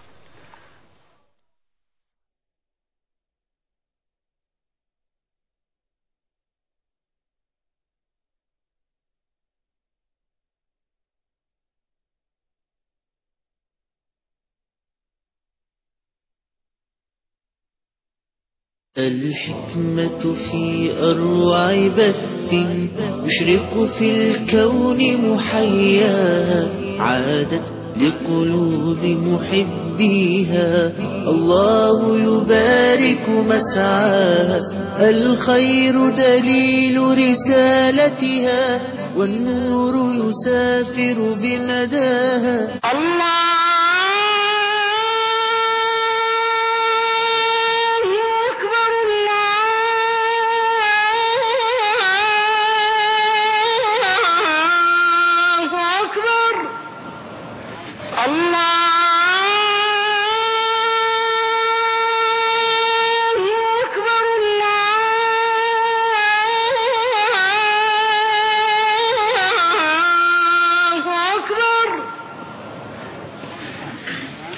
الحكمة في أروع بث يشرق في الكون محياها، عادت لقلوب محبيها. الله يبارك مسعاها، الخير دليل رسالتها، والنور يسافر بمداها. الله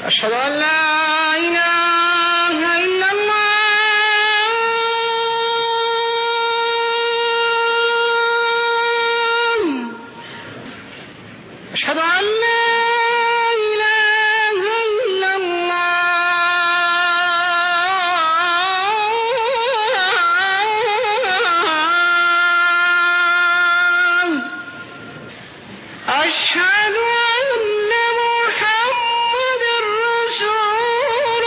أشهد أن لا إله إلا الله أشهد أن لا إله إلا الله أشهد أن محمد رسول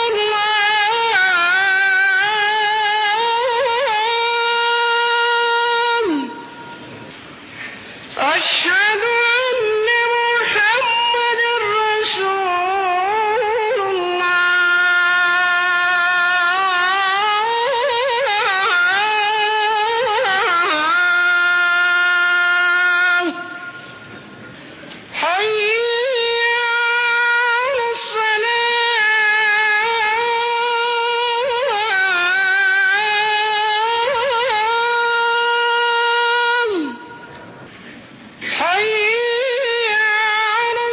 الله أشهد أن محمد رسول الله حي على الصلاة حي على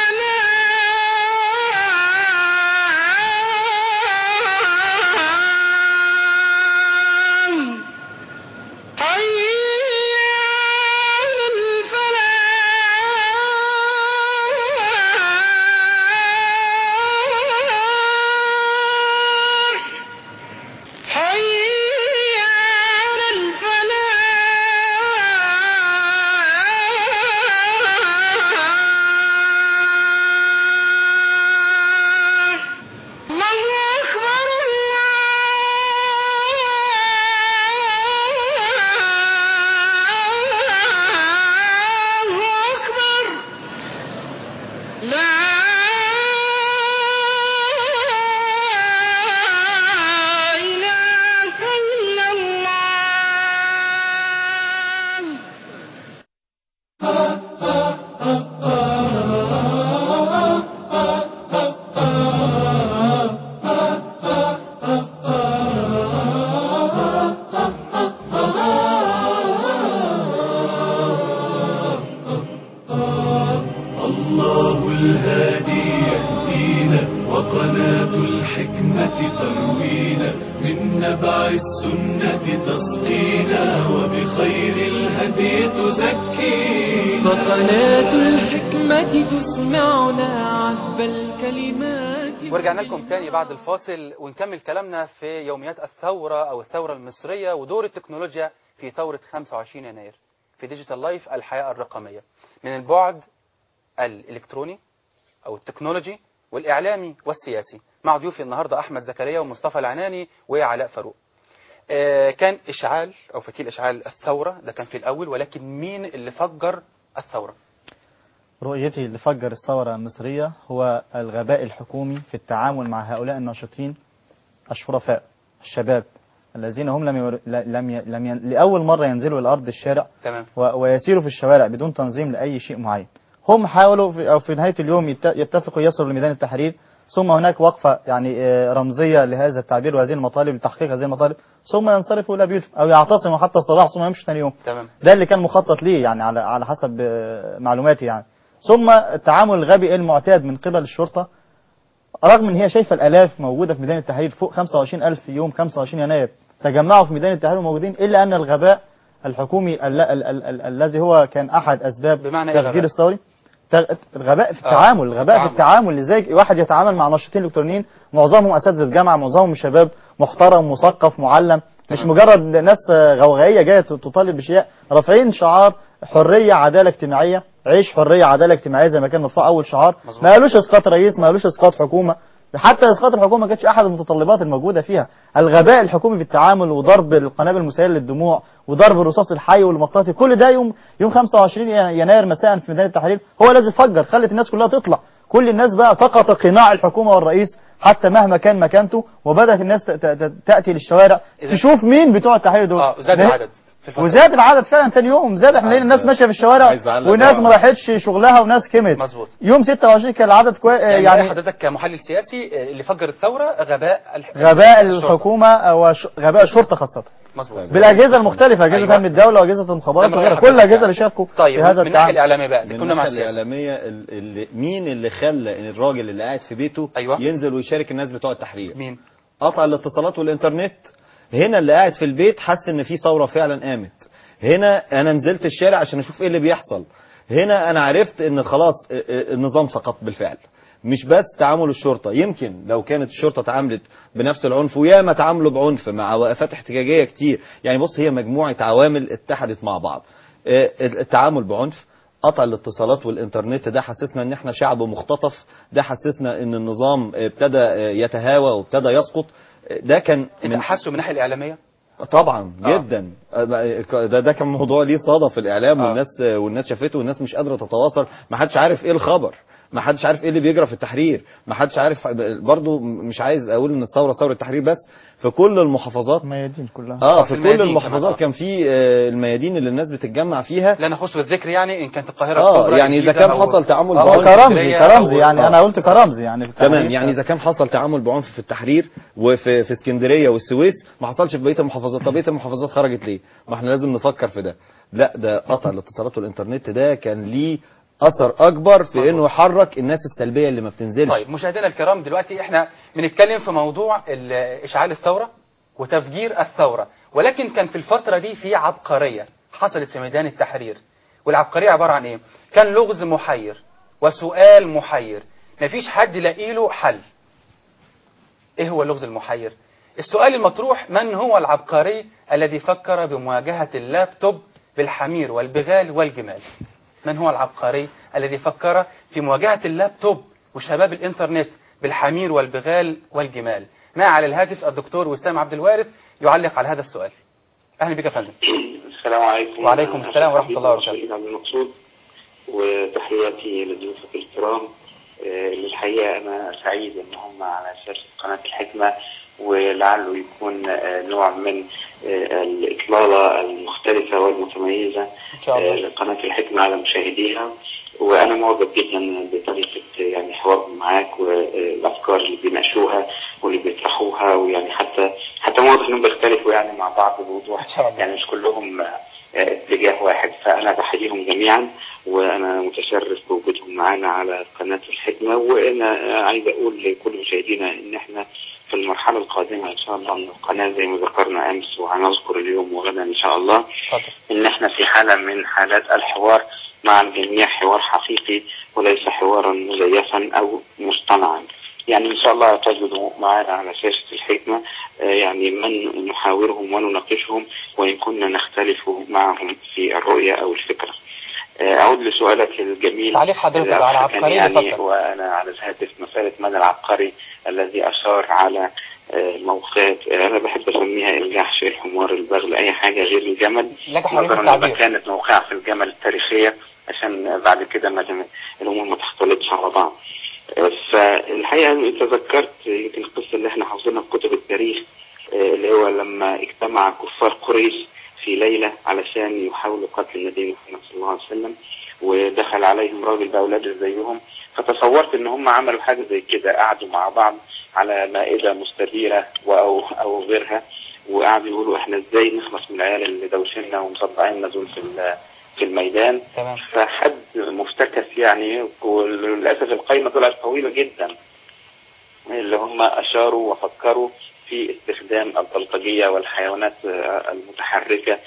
الصلاة حي على الفلاح حي على الفلاح الله أكبر الله أكبر لا إله إلا الله الله الهادي يهدينا وقناة الحكمة تروينا من نبع السنة تسقينا وبخير الهدي تزكينا فقناة الحكمة تسمعنا عذب الكلمات. ورجعنا لكم تاني بعد الفاصل ونكمل كلامنا في يوميات الثورة أو الثورة المصرية ودور التكنولوجيا في ثورة خمسة وعشرين يناير في ديجيتال لايف الحياة الرقمية من البعد الإلكتروني أو التكنولوجي والإعلامي والسياسي. مع ضيوفي النهاردة أحمد زكريا ومصطفى العناني وعلاء فاروق. آه كان إشعال أو فتيل إشعال الثورة ده كان في الأول، ولكن مين اللي فجر الثورة؟ رؤيتي اللي فجر الثورة المصرية هو الغباء الحكومي في التعامل مع هؤلاء الناشطين الشرفاء الشباب الذين هم لم يور... لم ي... لم ي... لأول مرة ينزلوا إلى أرض الشارع تمام. و... ويسيروا في الشوارع بدون تنظيم لأي شيء معين. هم حاولوا في... أو في نهاية اليوم يت... يتفقوا يصلوا لميدان التحرير، ثم هناك وقفة يعني رمزية لهذا التعبير وهذه المطالب لتحقيق هذه المطالب، ثم ينصرفوا إلى بيوتهم أو يعتصموا حتى الصباح ثم يمشوا ثاني يوم. تمام. ده اللي كان مخطط ليه يعني على على حسب معلوماتي يعني. ثم التعامل الغبي المعتاد من قبل الشرطة، رغم ان هي شايفة الآلاف موجودة في ميدان التحرير، فوق خمسة وعشرين ألف في يوم خمسة وعشرين يناير تجمعوا في ميدان التحرير وموجودين، إلا أن الغباء الحكومي ال- ال- ال- ال- الذي هو كان أحد أسباب تفجير الثوري، الغباء في التعامل، الغباء في التعامل. ازاي واحد يتعامل مع ناشطين الكترونيين معظمهم اساتذه جامعه، معظمهم شباب محترم مثقف معلم، مش مجرد ناس غوغائيه جايه تطالب بشيء، رافعين شعار حريه عداله اجتماعيه، عيش حريه عداله اجتماعيه زي ما كان مرفوع اول شعار. مزبوط. ما قالوش اسقاط رئيس، ما قالوش اسقاط حكومه، حتى اسقاط الحكومه ما كانتش احد المتطلبات الموجوده فيها. الغباء الحكومي في التعامل وضرب القنابل المسيله للدموع وضرب الرصاص الحي والمطاطي، كل ده يوم يوم خمسة وعشرين يناير مساء في ميدان التحرير هو الذي فجر، خلت الناس كلها تطلع، كل الناس بقى سقط قناع الحكومه والرئيس حتى مهما كان مكانته، وبدات الناس تاتي للشوارع تشوف مين بتوع التحرير دول. اه زاد العدد. وزاد العدد فعلا ثاني يوم زاد. احنا لقينا الناس ماشيه في الشوارع وناس ما راحتش شغلها وناس كمت. مظبوط. يوم ستة وعشرين كان العدد كوي... يعني, يعني حضرتك كمحلل سياسي اللي فجر الثوره غباء الح... غباء الحكومه او ش... غباء الشرطه خاصه. مظبوط. بالاجهزه المختلفه، اجهزه أيوة. امن الدوله واجهزه المخابرات وغيرها، كل الاجهزه اللي شاركوا طيب في هذا من الناحيه الاعلاميه بقى كنا مع السياسه الاعلاميه اللي مين اللي خلى ان الراجل اللي قاعد في بيته أيوة. ينزل ويشارك الناس بتوع التحرير؟ مين؟ قطع الاتصالات والانترنت. هنا اللي قاعد في البيت حس ان في ثوره فعلا قامت. هنا انا نزلت الشارع عشان اشوف ايه اللي بيحصل. هنا انا عرفت ان خلاص النظام سقط بالفعل. مش بس تعامل الشرطه، يمكن لو كانت الشرطه تعاملت بنفس العنف، وياما تعاملوا بعنف مع وقفات احتجاجيه كتير. يعني بص، هي مجموعه عوامل اتحدت مع بعض. التعامل بعنف، قطع الاتصالات والانترنت، ده حسسنا ان احنا شعب مختطف، ده حسسنا ان النظام ابتدى يتهاوى وابتدى يسقط. ده كان من حسوا من الناحيه الاعلاميه طبعا آه. جدا. ده ده كان موضوع ليه صدى في الاعلام. آه. والناس والناس شافته، والناس مش قادره تتواصل، ما حدش عارف ايه الخبر، ما حدش عارف ايه اللي بيجرى في التحرير، ما حدش عارف. برضو مش عايز اقول ان الثوره ثوره التحرير بس، في كل المحافظات، الميادين كلها اه في, في كل المحافظات كان في آه الميادين اللي الناس بتتجمع فيها. لا نخص بالذكر يعني ان كانت القاهره اه الكبرى يعني اذا كان حصل تعامل بعنف كرمزي كرمزي يعني آه. انا قلت كرمزي يعني تمام. يعني اذا كان حصل تعامل بعنف في التحرير وفي في اسكندريه والسويس، ما حصلش في بقيه المحافظات. طب بقيه المحافظات خرجت ليه؟ ما احنا لازم نفكر في ده. لا، ده قطع الاتصالات والانترنت ده كان ليه اثر اكبر في انه يحرك الناس السلبيه اللي ما بتنزلش. طيب مشاهدينا الكرام، دلوقتي احنا بنتكلم في موضوع اشعال الثوره وتفجير الثوره، ولكن كان في الفتره دي في عبقريه حصلت في ميدان التحرير. والعبقريه عباره عن ايه؟ كان لغز محير وسؤال محير، مفيش حد لاقي له حل. ايه هو اللغز المحير؟ السؤال المطروح: من هو العبقري الذي فكر بمواجهه اللابتوب بالحمير والبغال والجمال؟ من هو العبقري الذي فكر في مواجهة اللابتوب وشباب الإنترنت بالحمير والبغال والجمال؟ ما على الهاتف الدكتور وسام عبد الوارث يعلق على هذا السؤال. أهلا بك يا فندم. السلام عليكم. وعليكم السلام ورحمة الله وبركاته. عبد المقصود، وتحياتي لضيوفك الكرام. للحقيقة أنا سعيد إن هم على شاشة قناة الحكمة، ولعله يكون نوع من الإطلالة المختلفة والمتميزة لقناة الحكمة على مشاهديها. وأنا معجب جدا بطريقة يعني حوارهم معاك والأفكار اللي بيناقشوها واللي بيطرحوها، ويعني حتى حتى واضح إنهم بيختلفوا يعني مع بعض بوضوح، يعني مش كلهم اتجاه واحد. فأنا بحييهم جميعا، وأنا متشرف بوجودهم معانا على قناة الحكمة. وأنا عايز أقول لكل مشاهدينا إن إحنا في المرحلة القادمة إن شاء الله من القناة زي ما ذكرنا أمس وهنذكر اليوم وغدا إن شاء الله، إن إحنا في حالة من حالات الحوار مع الجميع، حوار حقيقي وليس حوارا مزيفا أو مصطنعا. يعني إن شاء الله تجدوا معنا على شاشة الحكمة يعني من نحاورهم ونناقشهم، وإن كنا نختلف معهم في الرؤية أو الفكرة. أعود لسؤالك الجميل. تعليق حضرتك على عبقري يعني وأنا على الهاتف مسألة من العبقري الذي أشار على موقعات أنا بحب أسميها الجحش، الحمار، البغل، أي حاجة غير الجمل، نظرا لما كانت موقعة في الجمل التاريخية، عشان بعد كده ما الأمور ما تختلطش على بعض. فالحقيقة تذكرت يمكن القصة اللي احنا حافظينها في كتب التاريخ، اللي هو لما اجتمع كفار قريش في ليلة علشان يحاولوا قتل النبي محمد صلى الله عليه وسلم، ودخل عليهم راجل بأولاده زيهم. فتصورت ان هم عملوا حاجة زي كده، قعدوا مع بعض على مائدة مستديرة او او غيرها، وقعدوا يقولوا احنا ازاي نخلص من العيال اللي دوشنا ومصدعيننا دول في في الميدان. تمام. فحد مفتكس يعني، وللاسف القائمة طلعت طويلة جدا، اللي هم اشاروا وفكروا في استخدام البلطجية والحيوانات المتحركة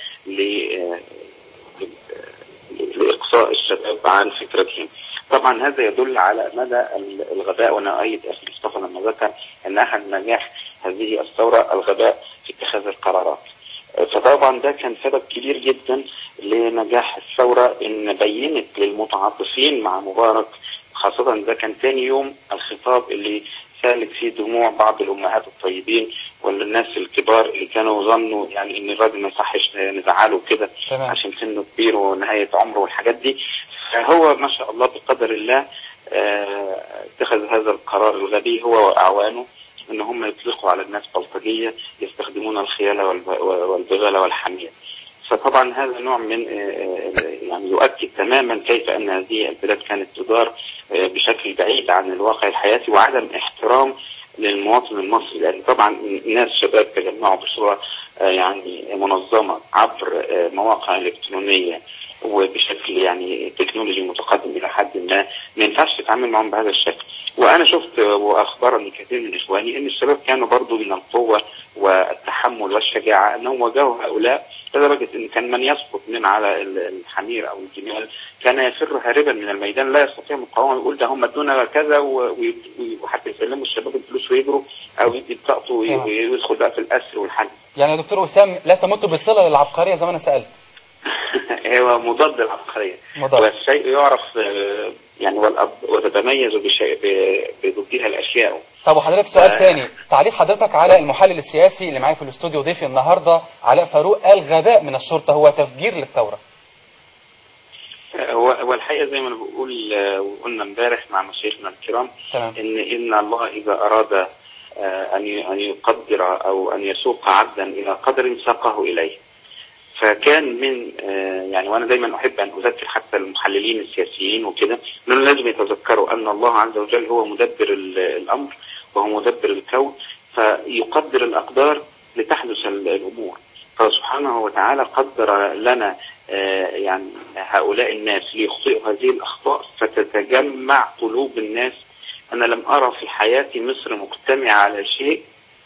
لإقصاء الشباب عن فكرتهم. طبعا هذا يدل على مدى الغباء، وانا أؤيد أخي مصطفى لما ذكر أن أحد نجاح هذه الثورة الغباء في اتخاذ القرارات. فطبعا ده كان سبب كبير جدا لنجاح الثورة، إن بينت للمتعاطفين مع مبارك، خاصة ده كان ثاني يوم الخطاب اللي سالت فيه دموع بعض الأمهات الطيبين ولا الناس الكبار اللي كانوا ظنوا يعني إن الراجل ما يصحش نزعله كده عشان سنه كبير ونهاية عمره والحاجات دي. فهو ما شاء الله بقدر الله اتخذ هذا القرار الغبي هو وأعوانه، إن هم يطلقوا على الناس بلطجية يستخدمون الخيانة والبغالة والحمية. فطبعا هذا نوع من يعني يؤكد تماما كيف أن هذه البلاد كانت تدار بشكل بعيد عن الواقع الحياتي وعدم احترام للمواطن المصري، لأن طبعا ناس شباب تجمعوا بصورة يعني منظمة عبر مواقع إلكترونية وبشكل يعني تكنولوجي متقدم إلى حد ما، ما ينفعش تتعامل معهم بهذا الشكل. وأنا شفت وأخبرني كثير من إخواني أن الشباب كانوا برضو من القوة والتحمل والشجاعة أنهم واجهوا هؤلاء، لدرجة أن كان من يسقط من على الحمير أو الجمال كان يفر هاربا من الميدان، لا يستطيع مقاومة، يقول ده هم ادونا كذا، وحتى يسلموا الشباب الفلوس ويجروا أو يدي بطاقته ويدخل بقى في الأسر والحل. يعني يا دكتور وسام لا تمت بالصلة للعبقرية زي ما أنا سألت. هو مضاد للعبقرية، والشيء يعرف يعني وتتميز بشيء بضدها الأشياء. طب وحضرتك سؤال ثاني، تعليق حضرتك على المحلل السياسي اللي معايا في الاستوديو ضيفي النهارده علاء فاروق قال غباء من الشرطة هو تفجير للثورة. هو الحقيقة زي ما بقول وقلنا امبارح مع مشايخنا الكرام تمام. إن إن الله إذا أراد أن أن يقدر أو أن يسوق عبدا إلى قدر ساقه إليه. فكان من يعني وانا دايما احب ان اذكر حتى المحللين السياسيين وكده انهم لازم يتذكروا ان الله عز وجل هو مدبر الامر وهو مدبر الكون، فيقدر الاقدار لتحدث الامور. فسبحانه وتعالى قدر لنا يعني هؤلاء الناس ليخطئوا هذه الاخطاء فتتجمع قلوب الناس. انا لم ارى في حياتي مصر مجتمعه على شيء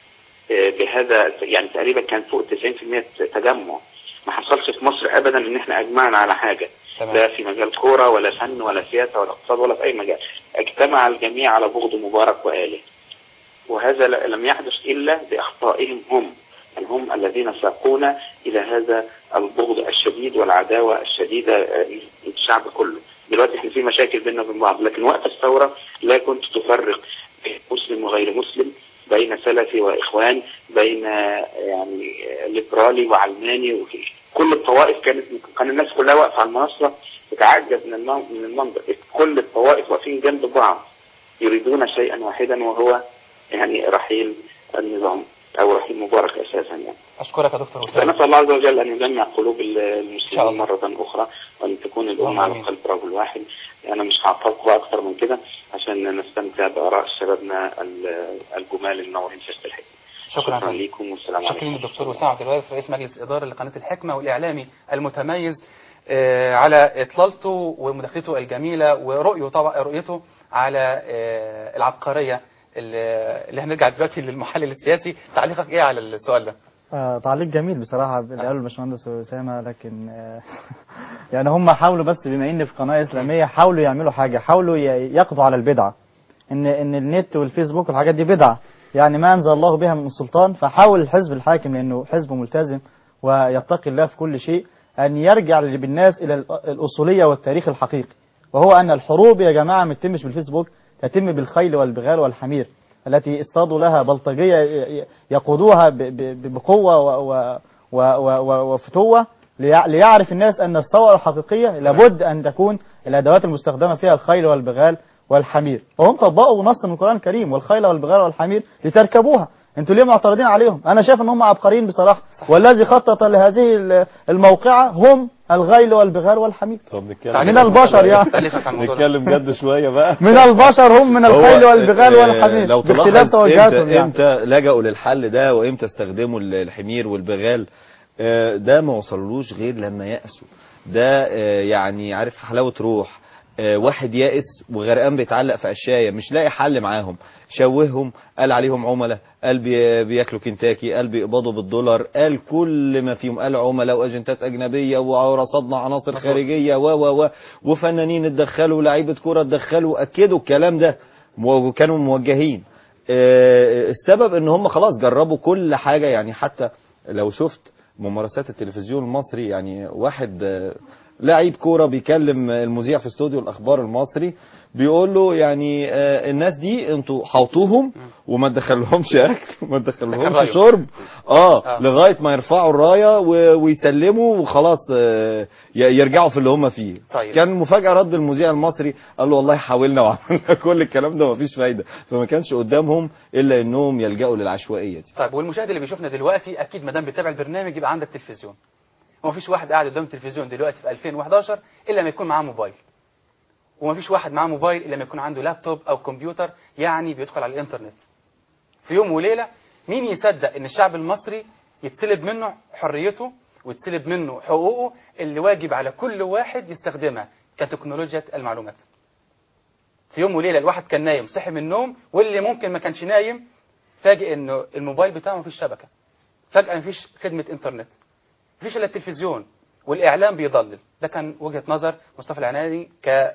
بهذا، يعني تقريبا كان فوق تسعين بالمئة تجمع. ما حصلش في مصر ابدا ان احنا اجمعنا على حاجه، تمام. لا في مجال كوره ولا فن ولا سياسه ولا اقتصاد ولا في اي مجال، اجتمع الجميع على بغض مبارك واله. وهذا لم يحدث الا باخطائهم هم، يعني هم الذين ساقونا الى هذا البغض الشديد والعداوه الشديده للشعب كله. دلوقتي احنا في مشاكل بيننا وبين بعض، لكن وقت الثوره لا كنت تفرق بين مسلم وغير مسلم، بين سلفي واخوان، بين يعني ليبرالي وعلماني، كل الطوائف كانت كان الناس كلها واقفه على المنصه تتعجب من من المنظر، كل الطوائف واقفين جنب بعض يريدون شيئا واحدا وهو يعني رحيل النظام او رحيل مبارك اساسا. يعني اشكرك يا دكتور وسام. فنسال الله عز وجل ان يجمع قلوب المسلمين مره اخرى وان تكون الامه على قلب رجل واحد. انا مش هعطلكم اكثر من كده عشان نستمتع باراء شبابنا الجمال المنورين في الحكمه. شكرا, شكرا لكم والسلام عليكم. شكرا للدكتور وسام عبد الوارث رئيس مجلس اداره لقناه الحكمه والاعلامي المتميز آه على اطلالته ومداخلته الجميله ورؤيته طبعا رؤيته على آه العبقريه اللي هنرجع دلوقتي للمحلل السياسي. تعليقك ايه على السؤال ده؟ آه تعليق جميل بصراحه اللي قاله الباشمهندس اسامه، لكن آه يعني هم حاولوا بس بما ان في قناه اسلاميه حاولوا يعملوا حاجه، حاولوا يقضوا على البدعه، ان ان النت والفيسبوك والحاجات دي بدعه، يعني ما انزل الله بها من سلطان. فحاول الحزب الحاكم لانه حزب ملتزم ويتقي الله في كل شيء ان يرجع بالناس الى الاصوليه والتاريخ الحقيقي، وهو ان الحروب يا جماعه ما تتمش بالفيسبوك، تتم بالخيل والبغال والحمير التي اصطادوا لها بلطجيه يقودوها بقوه وفتوه، ليعرف الناس ان الثوره الحقيقيه لابد ان تكون الادوات المستخدمه فيها الخيل والبغال والحمير. وهم طبقوا نص من القرآن الكريم والخيل والبغال والحمير لتركبوها. انتوا ليه معترضين عليهم؟ انا شايف ان هم عبقريين بصراحه، والذي خطط لهذه الموقعه هم الغيل والبغال والحمير. طب نتكلم من البشر يعني نتكلم جد شويه بقى. من البشر هم من الخيل والبغال والحمير، لو باختلاف توجهاتهم. يعني امتى لجأوا للحل ده وامتى استخدموا الحمير والبغال؟ ده ما وصلولوش غير لما يأسوا. ده يعني عارف حلاوه روح واحد يائس وغرقان بيتعلق في قشايه مش لاقي حل معاهم، شوههم، قال عليهم عملاء، قال بياكلوا كنتاكي، قال بيقبضوا بالدولار، قال كل ما فيهم، قال عملاء واجنتات اجنبيه ورصدنا عناصر خارجيه و و و وفنانين اتدخلوا ولاعيبه كوره اتدخلوا، اكدوا الكلام ده وكانوا موجهين. السبب ان هم خلاص جربوا كل حاجه. يعني حتى لو شفت ممارسات التلفزيون المصري، يعني واحد لاعب كوره بيكلم المذيع في استوديو الاخبار المصري بيقول له يعني آه الناس دي انتوا حوطوهم وما تدخلهمش اكل وما تدخلهمش شرب اه, آه. لغايه ما يرفعوا الرايه ويسلموا وخلاص آه يرجعوا في اللي هم فيه. طيب. كان مفاجاه رد المذيع المصري قال له والله حاولنا وعملنا كل الكلام ده ومفيش فايده، فما كانش قدامهم الا انهم يلجأوا للعشوائيه دي. طيب والمشاهد اللي بيشوفنا دلوقتي اكيد ما دام بيتابع البرنامج يبقى عندك تلفزيون، ومفيش واحد قاعد قدام التلفزيون دلوقتي في ألفين وحداشر الا لما يكون معاه موبايل، ومفيش واحد معاه موبايل الا لما يكون عنده لابتوب او كمبيوتر، يعني بيدخل على الانترنت. في يوم وليله مين يصدق ان الشعب المصري يتسلب منه حريته ويتسلب منه حقوقه اللي واجب على كل واحد يستخدمها كتكنولوجيا المعلومات؟ في يوم وليله الواحد كان نايم صحي من النوم، واللي ممكن ما كانش نايم فاجئ انه الموبايل بتاعه مفيش شبكه، فجاه مفيش خدمه انترنت، مفيش الا التلفزيون، والاعلام بيضلل. ده كان وجهه نظر مصطفى العناني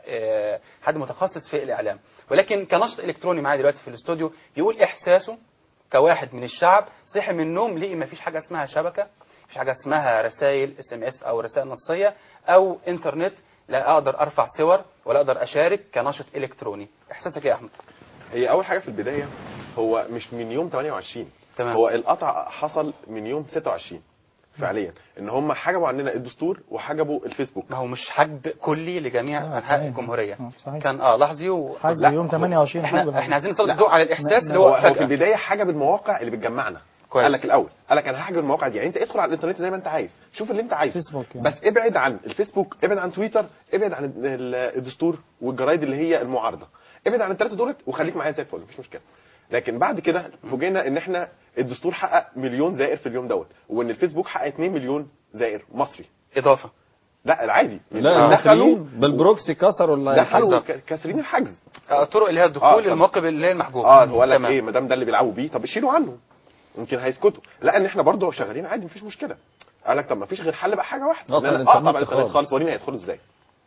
كحد متخصص في الاعلام. ولكن كنشط الكتروني معايا دلوقتي في الاستوديو يقول احساسه كواحد من الشعب صحي من النوم لقي مفيش حاجه اسمها شبكه، مفيش حاجه اسمها رسائل اس ام اس او رسائل نصيه او انترنت، لا اقدر ارفع صور ولا اقدر اشارك كناشط الكتروني. احساسك ايه يا احمد؟ هي اول حاجه في البدايه هو مش من يوم ثمانية وعشرين، تمام. هو القطع حصل من يوم ستة وعشرين فعليا، ان هم حجبوا عننا الدستور وحجبوا الفيسبوك. ما هو مش حجب كلي لجميع آه، انحاء صحيح. الجمهوريه، آه، صحيح. كان اه لحظي و... حجب لا، يوم ثمانية وعشرين احنا حجب احنا عايزين نسلط لا. الضوء على الاحساس اللي هو هو هو في فجأة. البدايه حجب المواقع اللي بتجمعنا. كويس. قال لك الاول قال لك انا هحجب المواقع دي، يعني انت ادخل على الانترنت زي ما انت عايز، شوف اللي انت عايزه، فيسبوك يعني. بس ابعد عن الفيسبوك، ابعد عن تويتر، ابعد عن ال- الدستور والجرايد اللي هي المعارضه، ابعد عن الثلاثه دولت وخليك معايا زي الفل مفيش مشكله. لكن بعد كده فوجئنا ان احنا الدستور حقق مليون زائر في اليوم دوت، وان الفيسبوك حقق اتنين مليون زائر مصري اضافه. لا العادي لا دخلوا بالبروكسي كسروا ال- دخلوا ك- كاسرين الحجز. آه، الطرق اللي هي آه، الدخول طب- للموقع اللي هي المحجوبه. اه هو قال لك تمام. ايه ما دام ده اللي بيلعبوا بيه طب شيلوا عنه يمكن هيسكتوا، لا ان احنا برضه شغالين عادي مفيش مشكله. قال لك طب ما فيش غير حل بقى حاجه واحده، نقطع إن أنا الإنترنت اقطع بقى الانترنت خالص. خالص، وريني هيدخلوا ازاي.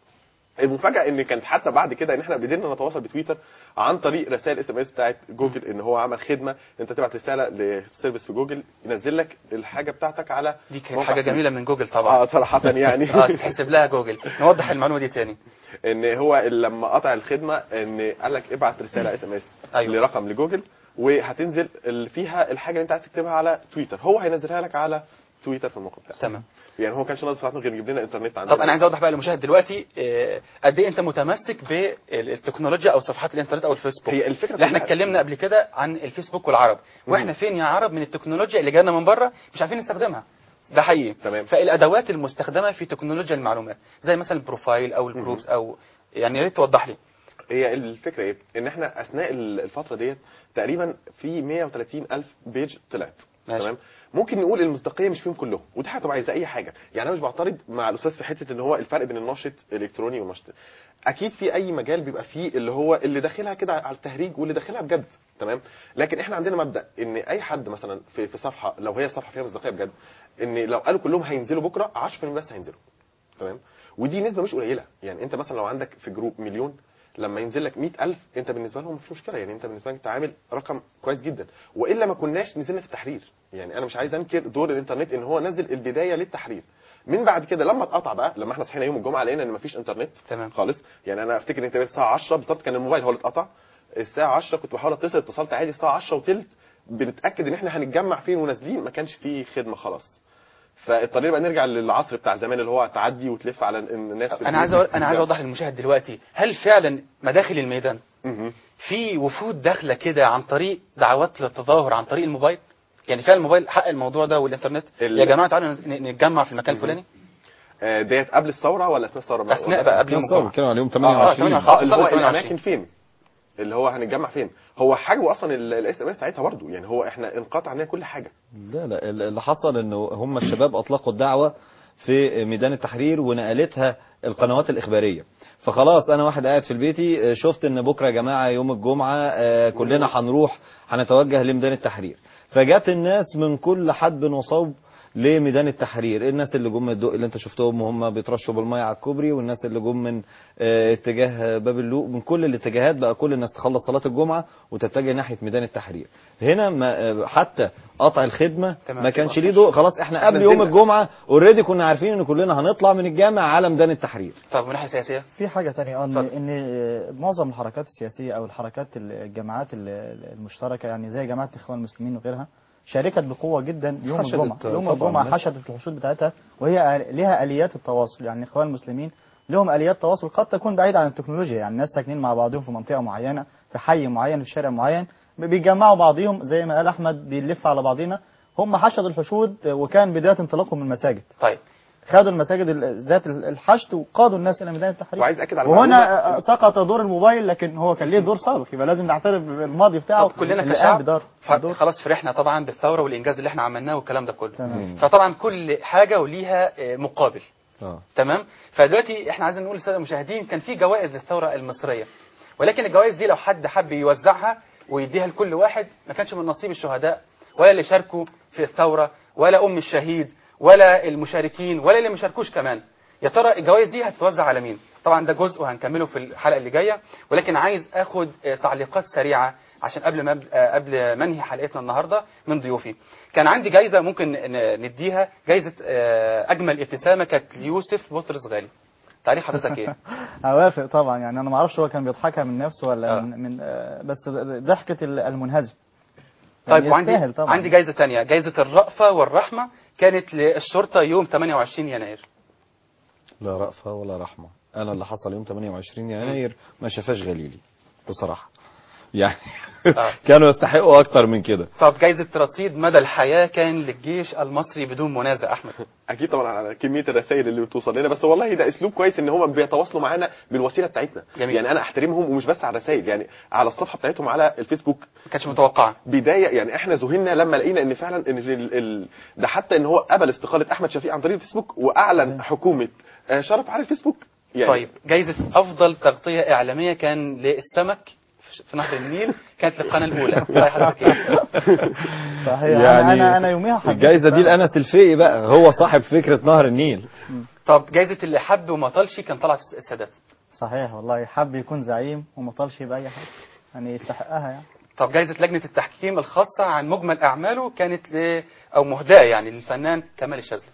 المفاجاه ان كانت حتى بعد كده ان احنا قدرنا نتواصل بتويتر عن طريق رسائل اس ام اس بتاعت جوجل، ان هو عمل خدمه انت تبعت رساله للسيرفيس في جوجل ينزل لك الحاجه بتاعتك على دي كانت موقع حاجه فيه. جميله من جوجل طبعا. اه صراحه يعني اه تحسب لها جوجل. نوضح المعلومه دي تاني. ان هو لما قطع الخدمه ان قال لك ابعت رساله اس ام اس أيوة. لرقم لجوجل وهتنزل ال- فيها الحاجه اللي انت عايز تكتبها على تويتر، هو هينزلها لك على تويتر في الموقع بتاعك. تمام. يعني هو كانش ناقص صراحه غير يجيب لنا انترنت عندنا. طب انا عايز اوضح بقى للمشاهد دلوقتي آه، قد ايه انت متمسك بالتكنولوجيا او صفحات الانترنت او الفيسبوك. هي الفكره اللي احنا كلها- اتكلمنا قبل كده عن الفيسبوك والعرب، واحنا فين يا عرب من التكنولوجيا اللي جانا من بره مش عارفين نستخدمها. ده حقيقي. تمام. فالادوات المستخدمه في تكنولوجيا المعلومات زي مثلا البروفايل او الجروبس او يعني يا ريت توضح لي. هي الفكره ايه ان احنا اثناء ال- الفتره ديت تقريبا في مية وتلاتين الف بيج طلعت. ماشي. تمام. ممكن نقول المصداقيه مش فيهم كلهم، ودي حاجه طبيعيه زي اي حاجه، يعني انا مش بعترض مع الاستاذ في حته ان هو الفرق بين الناشط الالكتروني والناشط. اكيد في اي مجال بيبقى فيه اللي هو اللي داخلها كده على التهريج واللي داخلها بجد. تمام. لكن احنا عندنا مبدا ان اي حد مثلا في في صفحه لو هي صفحه فيها مصداقيه بجد، ان لو قالوا كلهم هينزلوا بكره عشرة بالمية بس هينزلوا. تمام. ودي نسبه مش قليله، يعني انت مثلا لو عندك في جروب مليون لما ينزل لك مية ألف انت بالنسبه لهم مفيش مشكله، يعني انت بالنسبه لك انت عامل رقم كويس جدا، والا ما كناش نزلنا في التحرير. يعني انا مش عايز انكر دور الانترنت ان هو نزل البدايه للتحرير. من بعد كده لما اتقطع بقى، لما احنا صحينا يوم الجمعه لقينا ان مفيش انترنت تمام. خالص، يعني انا افتكر ان الساعه عشرة بالظبط كان الموبايل هو اللي اتقطع. الساعه عشرة كنت بحاول اتصل، اتصلت عادي الساعه عشرة وثلث بنتاكد ان احنا هنتجمع فين ونازلين، ما كانش فيه خدمه خلاص. فاضطرينا بقى نرجع للعصر بتاع زمان اللي هو تعدي وتلف على الناس. انا عايز أقول... انا عايز اوضح للمشاهد دلوقتي، هل فعلا مداخل الميدان مهم. في وفود داخله كده عن طريق دعوات للتظاهر عن طريق الموبايل؟ يعني فعلا الموبايل حق الموضوع ده والانترنت ال- يا جماعه تعالوا ن- نتجمع في المكان الفلاني؟ آه، ديت قبل الثوره ولا اثناء الثوره بقى؟ اثناء بقى قبل يوم الجمعه. بنتكلم على يوم اه ثمانية وعشرين. ثمانية اه وعشرين اللي هو ثمانية وعشرين. الاماكن فين اللي هو هنتجمع فين. هو حجبوا اصلا الاس ام اس ساعتها برضه، يعني هو احنا انقطع عننا كل حاجه. لا لا اللي حصل انه هم الشباب اطلقوا الدعوه في ميدان التحرير ونقلتها القنوات الاخباريه. فخلاص انا واحد قاعد في بيتي شفت ان بكره يا جماعه يوم الجمعه آه، كلنا هنروح هنتوجه لميدان التحرير. فجت الناس من كل حدب وصوب لميدان التحرير، الناس اللي جم من الدق اللي انت شفتهم وهم بيترشوا بالميه على الكوبري، والناس اللي جم من اه اتجاه باب اللوق، من كل الاتجاهات بقى كل الناس تخلص صلاه الجمعه وتتجه ناحيه ميدان التحرير. هنا ما حتى قطع الخدمه تمام. ما كانش ليه ضوء، خلاص احنا قبل يوم الجمعه اوريدي كنا عارفين ان كلنا هنطلع من الجامع على ميدان التحرير. طب من ناحيه سياسيه في حاجة تانية ان اتفضل. ان معظم الحركات السياسية او الحركات الجماعات المشتركة يعني زي جماعة الاخوان المسلمين وغيرها شاركت بقوة جدا يوم حشدت الجمعة. يوم طبعاً الجمعة الناس. حشدت الحشود بتاعتها، وهي لها اليات التواصل. يعني الاخوان المسلمين لهم اليات تواصل قد تكون بعيدة عن التكنولوجيا، يعني الناس ساكنين مع بعضهم في منطقة معينة في حي معين في شارع معين بيجمعوا بعضهم زي ما قال احمد بيلف على بعضنا. هم حشدوا الحشود وكان بداية انطلاقهم من المساجد. طيب خدوا المساجد ال- ذات ال- الحشد وقادوا الناس الى ميدان التحرير. وعايز اكد على وهنا معلومة. سقط دور الموبايل، لكن هو كان ليه دور سابق، يبقى لازم نعترف بالماضي بتاعه. طب كلنا اللي كشعب قام بدور ف- الدور. خلاص فرحنا طبعا بالثوره والانجاز اللي احنا عملناه والكلام ده كله. تمام. فطبعا كل حاجه وليها آه، مقابل. اه تمام. فدلوقتي احنا عايزين نقول للساده المشاهدين كان في جوائز للثوره المصريه، ولكن الجوائز دي لو حد حب يوزعها ويديها لكل واحد ما كانش من نصيب الشهداء ولا اللي شاركوا في الثوره ولا ام الشهيد ولا المشاركين ولا اللي ما شاركوش كمان. يا ترى الجوائز دي هتتوزع على مين؟ طبعا ده جزء وهنكمله في الحلقه اللي جايه، ولكن عايز اخد آه، تعليقات سريعه عشان قبل ما آه، قبل ما انهي حلقتنا النهارده من ضيوفي. كان عندي جايزه ممكن ن- نديها، جايزه آه، اجمل ابتسامه كانت ليوسف بطرس غالي. تعليق حضرتك ايه؟ اوافق طبعا، يعني انا ما اعرفش هو كان بيضحكها من نفسه ولا آه. من, من آه، بس ضحكه ال- المنهزم. طيب يعني وعندي يستاهل طبعا. عندي جايزه ثانيه، جايزه الرأفه والرحمه كانت للشرطه يوم ثمانية وعشرين يناير. لا رأفة ولا رحمة. أنا اللي حصل يوم ثمانية وعشرين يناير ما شافاش غليلي بصراحة، يعني آه. كانوا يستحقوا أكتر من كده. طب جايزه رصيد مدى الحياه كان للجيش المصري بدون منازع احمد. اكيد طبعا على كميه الرسائل اللي بتوصل لنا، بس والله ده اسلوب كويس ان هم بيتواصلوا معانا بالوسيله بتاعتنا. جميل. يعني انا احترمهم، ومش بس على الرسائل، يعني على الصفحه بتاعتهم على الفيسبوك. ما كانتش متوقعه. بدايه يعني احنا ذهلنا لما لقينا ان فعلا ان ال... ال... ده حتى ان هو قبل استقاله احمد شفيق عن طريق الفيسبوك، واعلن حكومه آه، شرف على الفيسبوك. يعني طيب جايزه افضل تغطيه اعلاميه كان للسمك في- في نهر النيل، كانت للقناه الاولى. راي حضرتك ايه؟ صحيح. يعني انا انا انا يوميها حبيت الجايزة دي السمك. لأنس الفقي بقى، هو صاحب فكرة نهر النيل. طب جايزه اللي حب وما طالش كان طلعت السادات. صحيح والله، حب يكون زعيم وما طالش باي حاجه، يعني يستحقها يعني. طب جايزه لجنه التحكيم الخاصه عن مجمل اعماله كانت ل او مهداه يعني للفنان كمال الشاذلي.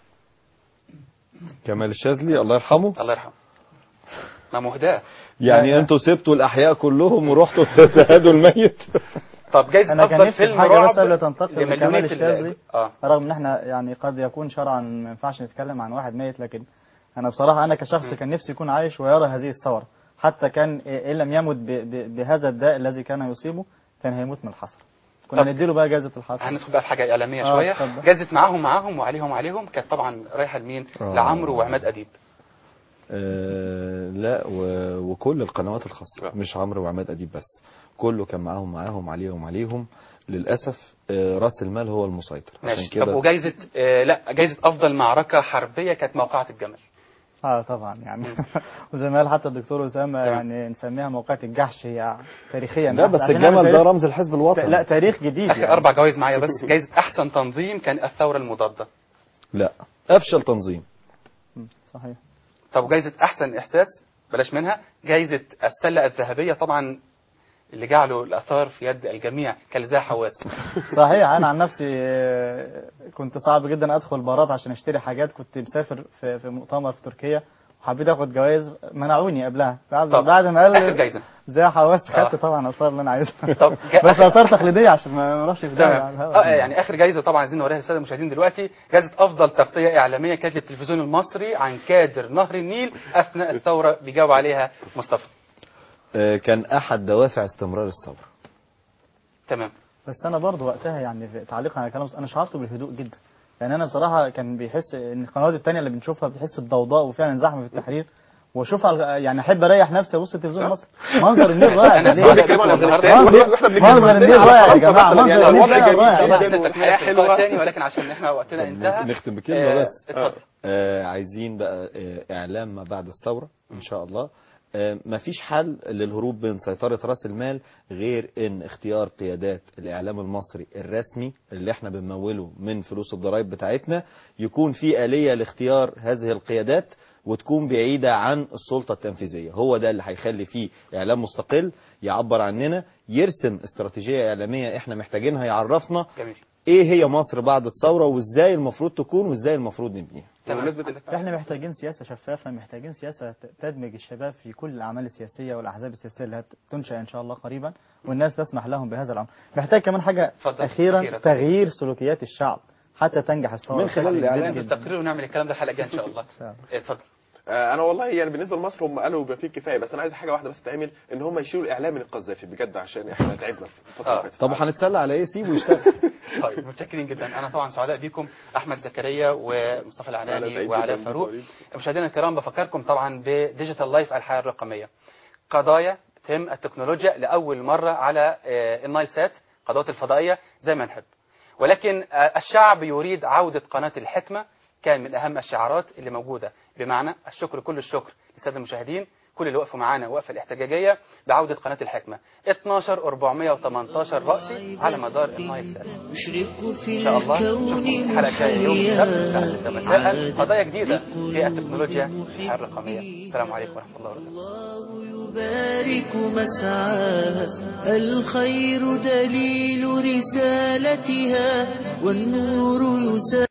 كمال الشاذلي الله يرحمه. الله يرحمه. ما مهداه. يعني لا. انتوا سبتوا الأحياء كلهم ورحتوا تهادوا الميت. طب جايزه انا كان افضل نفسي في فيلم حاجه رعب بس قبل تنتقل لمليونية لكمال ال- الشاذلي، اه رغم ان احنا يعني قد يكون شرعا ما ينفعش نتكلم عن واحد ميت، لكن انا بصراحه انا كشخص كان نفسي يكون عايش ويرى هذه الثوره، حتى كان ان لم يمت ب- ب- بهذا الداء الذي كان يصيبه كان هيموت من الحسره. كنا طب نديله بقى جائزه الحسره. هندخل بقى في حاجه اعلاميه آه، شويه. اتفضل. جايزه معاهم معاهم وعليهم عليهم كانت طبعا رايحه لمين؟ آه. لعمرو وعماد اديب. آه لا و- وكل القنوات الخاصة، آه. مش عمرو وعماد أديب بس، كله كان معاهم معاهم عليهم عليهم. للأسف آه راس المال هو المسيطر. عشان ماشي. طب كده وجايزه آه لا جايزه افضل معركه حربيه كانت موقعه الجمل. اه طبعا يعني وزي ما قال حتى الدكتور اسامه تمام. يعني نسميها موقعة الجحش، هي تاريخيا لا بس عشان الجمل نعمل ده تاريخ- رمز الحزب الوطني. لا تاريخ جديد اخر يعني. اربع جوائز معايا بس. جايزه احسن تنظيم كان الثوره المضاده. لا أفشل تنظيم. م، صحيح. طب جايزه احسن احساس بلاش منها. جايزه السله الذهبيه طبعا اللي جعله الاثار في يد الجميع كالزا حواس. صحيح. انا عن نفسي آه، كنت صعب جدا ادخل بارات عشان اشتري حاجات، كنت مسافر في في مؤتمر في تركيا وحبيت اخد جوائز، منعوني قبلها بعد طب بعد ما اخر قال جايزه. زي حواس خدت آه. طبعا اثار اللي انا عايزها. طب جا- بس اثار تقليديه عشان ما نروحش في ده تمام. اه يعني اخر جايزه طبعا عايزين نوريها للساده المشاهدين دلوقتي. جايزه افضل تغطيه اعلاميه كانت للتلفزيون المصري عن كادر نهر النيل اثناء الثوره، بيجاوب عليها مصطفى. آه كان أحد دوافع استمرار الثورة. تمام. بس انا برضه وقتها يعني في تعليقا على كلام انا شعرت بالهدوء جدا، يعني انا بصراحه كان بيحس ان القنوات التانية اللي بنشوفها بتحس بضوضاء وفعلا زحمه في التحرير، واشوف على- يعني احب اريح نفسي ابص التلفزيون المصري، منظر النيل رائع. أنا ليه؟ سعيد بنتكلم عن النهاردة. الافغانستان واحنا بنتكلم منظر عندنا النيل على رائع يا فرنسا جماعه، مثلا، منظر يعني النيل الوضع فعلا جميل رائع. طبعا جدا ده تكمله والحياه في لقاء حلوه. تاني، ولكن عشان احنا وقتنا انتهى نختم بكلمة آه، بس. اتفضل. آه عايزين بقى آه إعلام ما بعد الثورة إن شاء الله. آه مفيش حل للهروب من سيطرة رأس المال غير إن اختيار قيادات الإعلام المصري الرسمي اللي احنا بنموله من فلوس الضرائب بتاعتنا، يكون في آلية لاختيار هذه القيادات وتكون بعيدة عن السلطة التنفيذية. هو ده اللي هيخلي فيه إعلام مستقل يعبر عننا، يرسم استراتيجية إعلامية احنا محتاجينها، يعرفنا جميل. ايه هي مصر بعد الثورة وازاي المفروض تكون وازاي المفروض نبنيها. تمام. احنا محتاجين سياسه شفافه، محتاجين سياسه ت- تدمج الشباب في كل الاعمال السياسيه والاحزاب السياسيه اللي هتنشا ان شاء الله قريبا، والناس تسمح لهم بهذا الامر. محتاج كمان حاجه اتفضل. اخيرا أخيراً. تغيير سلوكيات الشعب حتى تنجح الثوره من خلال بشكل كبير الإعلام. ننزل جداً. تقرير ونعمل الكلام ده الحلقه الجايه ان شاء الله. شاء الله. اتفضل. آه، انا والله يعني بالنسبه لمصر هم قالوا يبقى فيه كفايه، بس انا عايز حاجه واحده بس تتعمل، ان هم يشيلوا الاعلام من القذافي بجد، عشان احنا تعبنا في الفتره اللي فاتت. طب هنتسلى على ايه؟ سيبه يشتغل. طيب متشكرين جدا. انا طبعا سعداء بيكم احمد زكريا ومصطفى أنا العناني سعيد وعلاء جداً فاروق. بكم. مشاهدينا الكرام بفكركم طبعا بديجيتال لايف الحياه الرقميه، قضايا تهم التكنولوجيا لاول مره على آه، النايل سات، قنوات الفضائيه زي ما نحب، ولكن آه، الشعب يريد عوده قناه الحكمه، كان من اهم الشعارات اللي موجوده. بمعنى الشكر، كل الشكر للساده المشاهدين، كل اللي وقفوا معانا وقفه الاحتجاجيه بعوده قناه الحكمه. اتناشر أربعمائة وثمانية عشر رأسي على مدار النايل سات. ان شاء الله نشوفكم في الحلقه الجايه يوم السبت الساعه ستة مساء، قضايا جديده في التكنولوجيا الحياه الرقميه. السلام عليكم ورحمه الله وبركاته. الله يبارك مسعاها، الخير دليل رسالتها، والنور يسار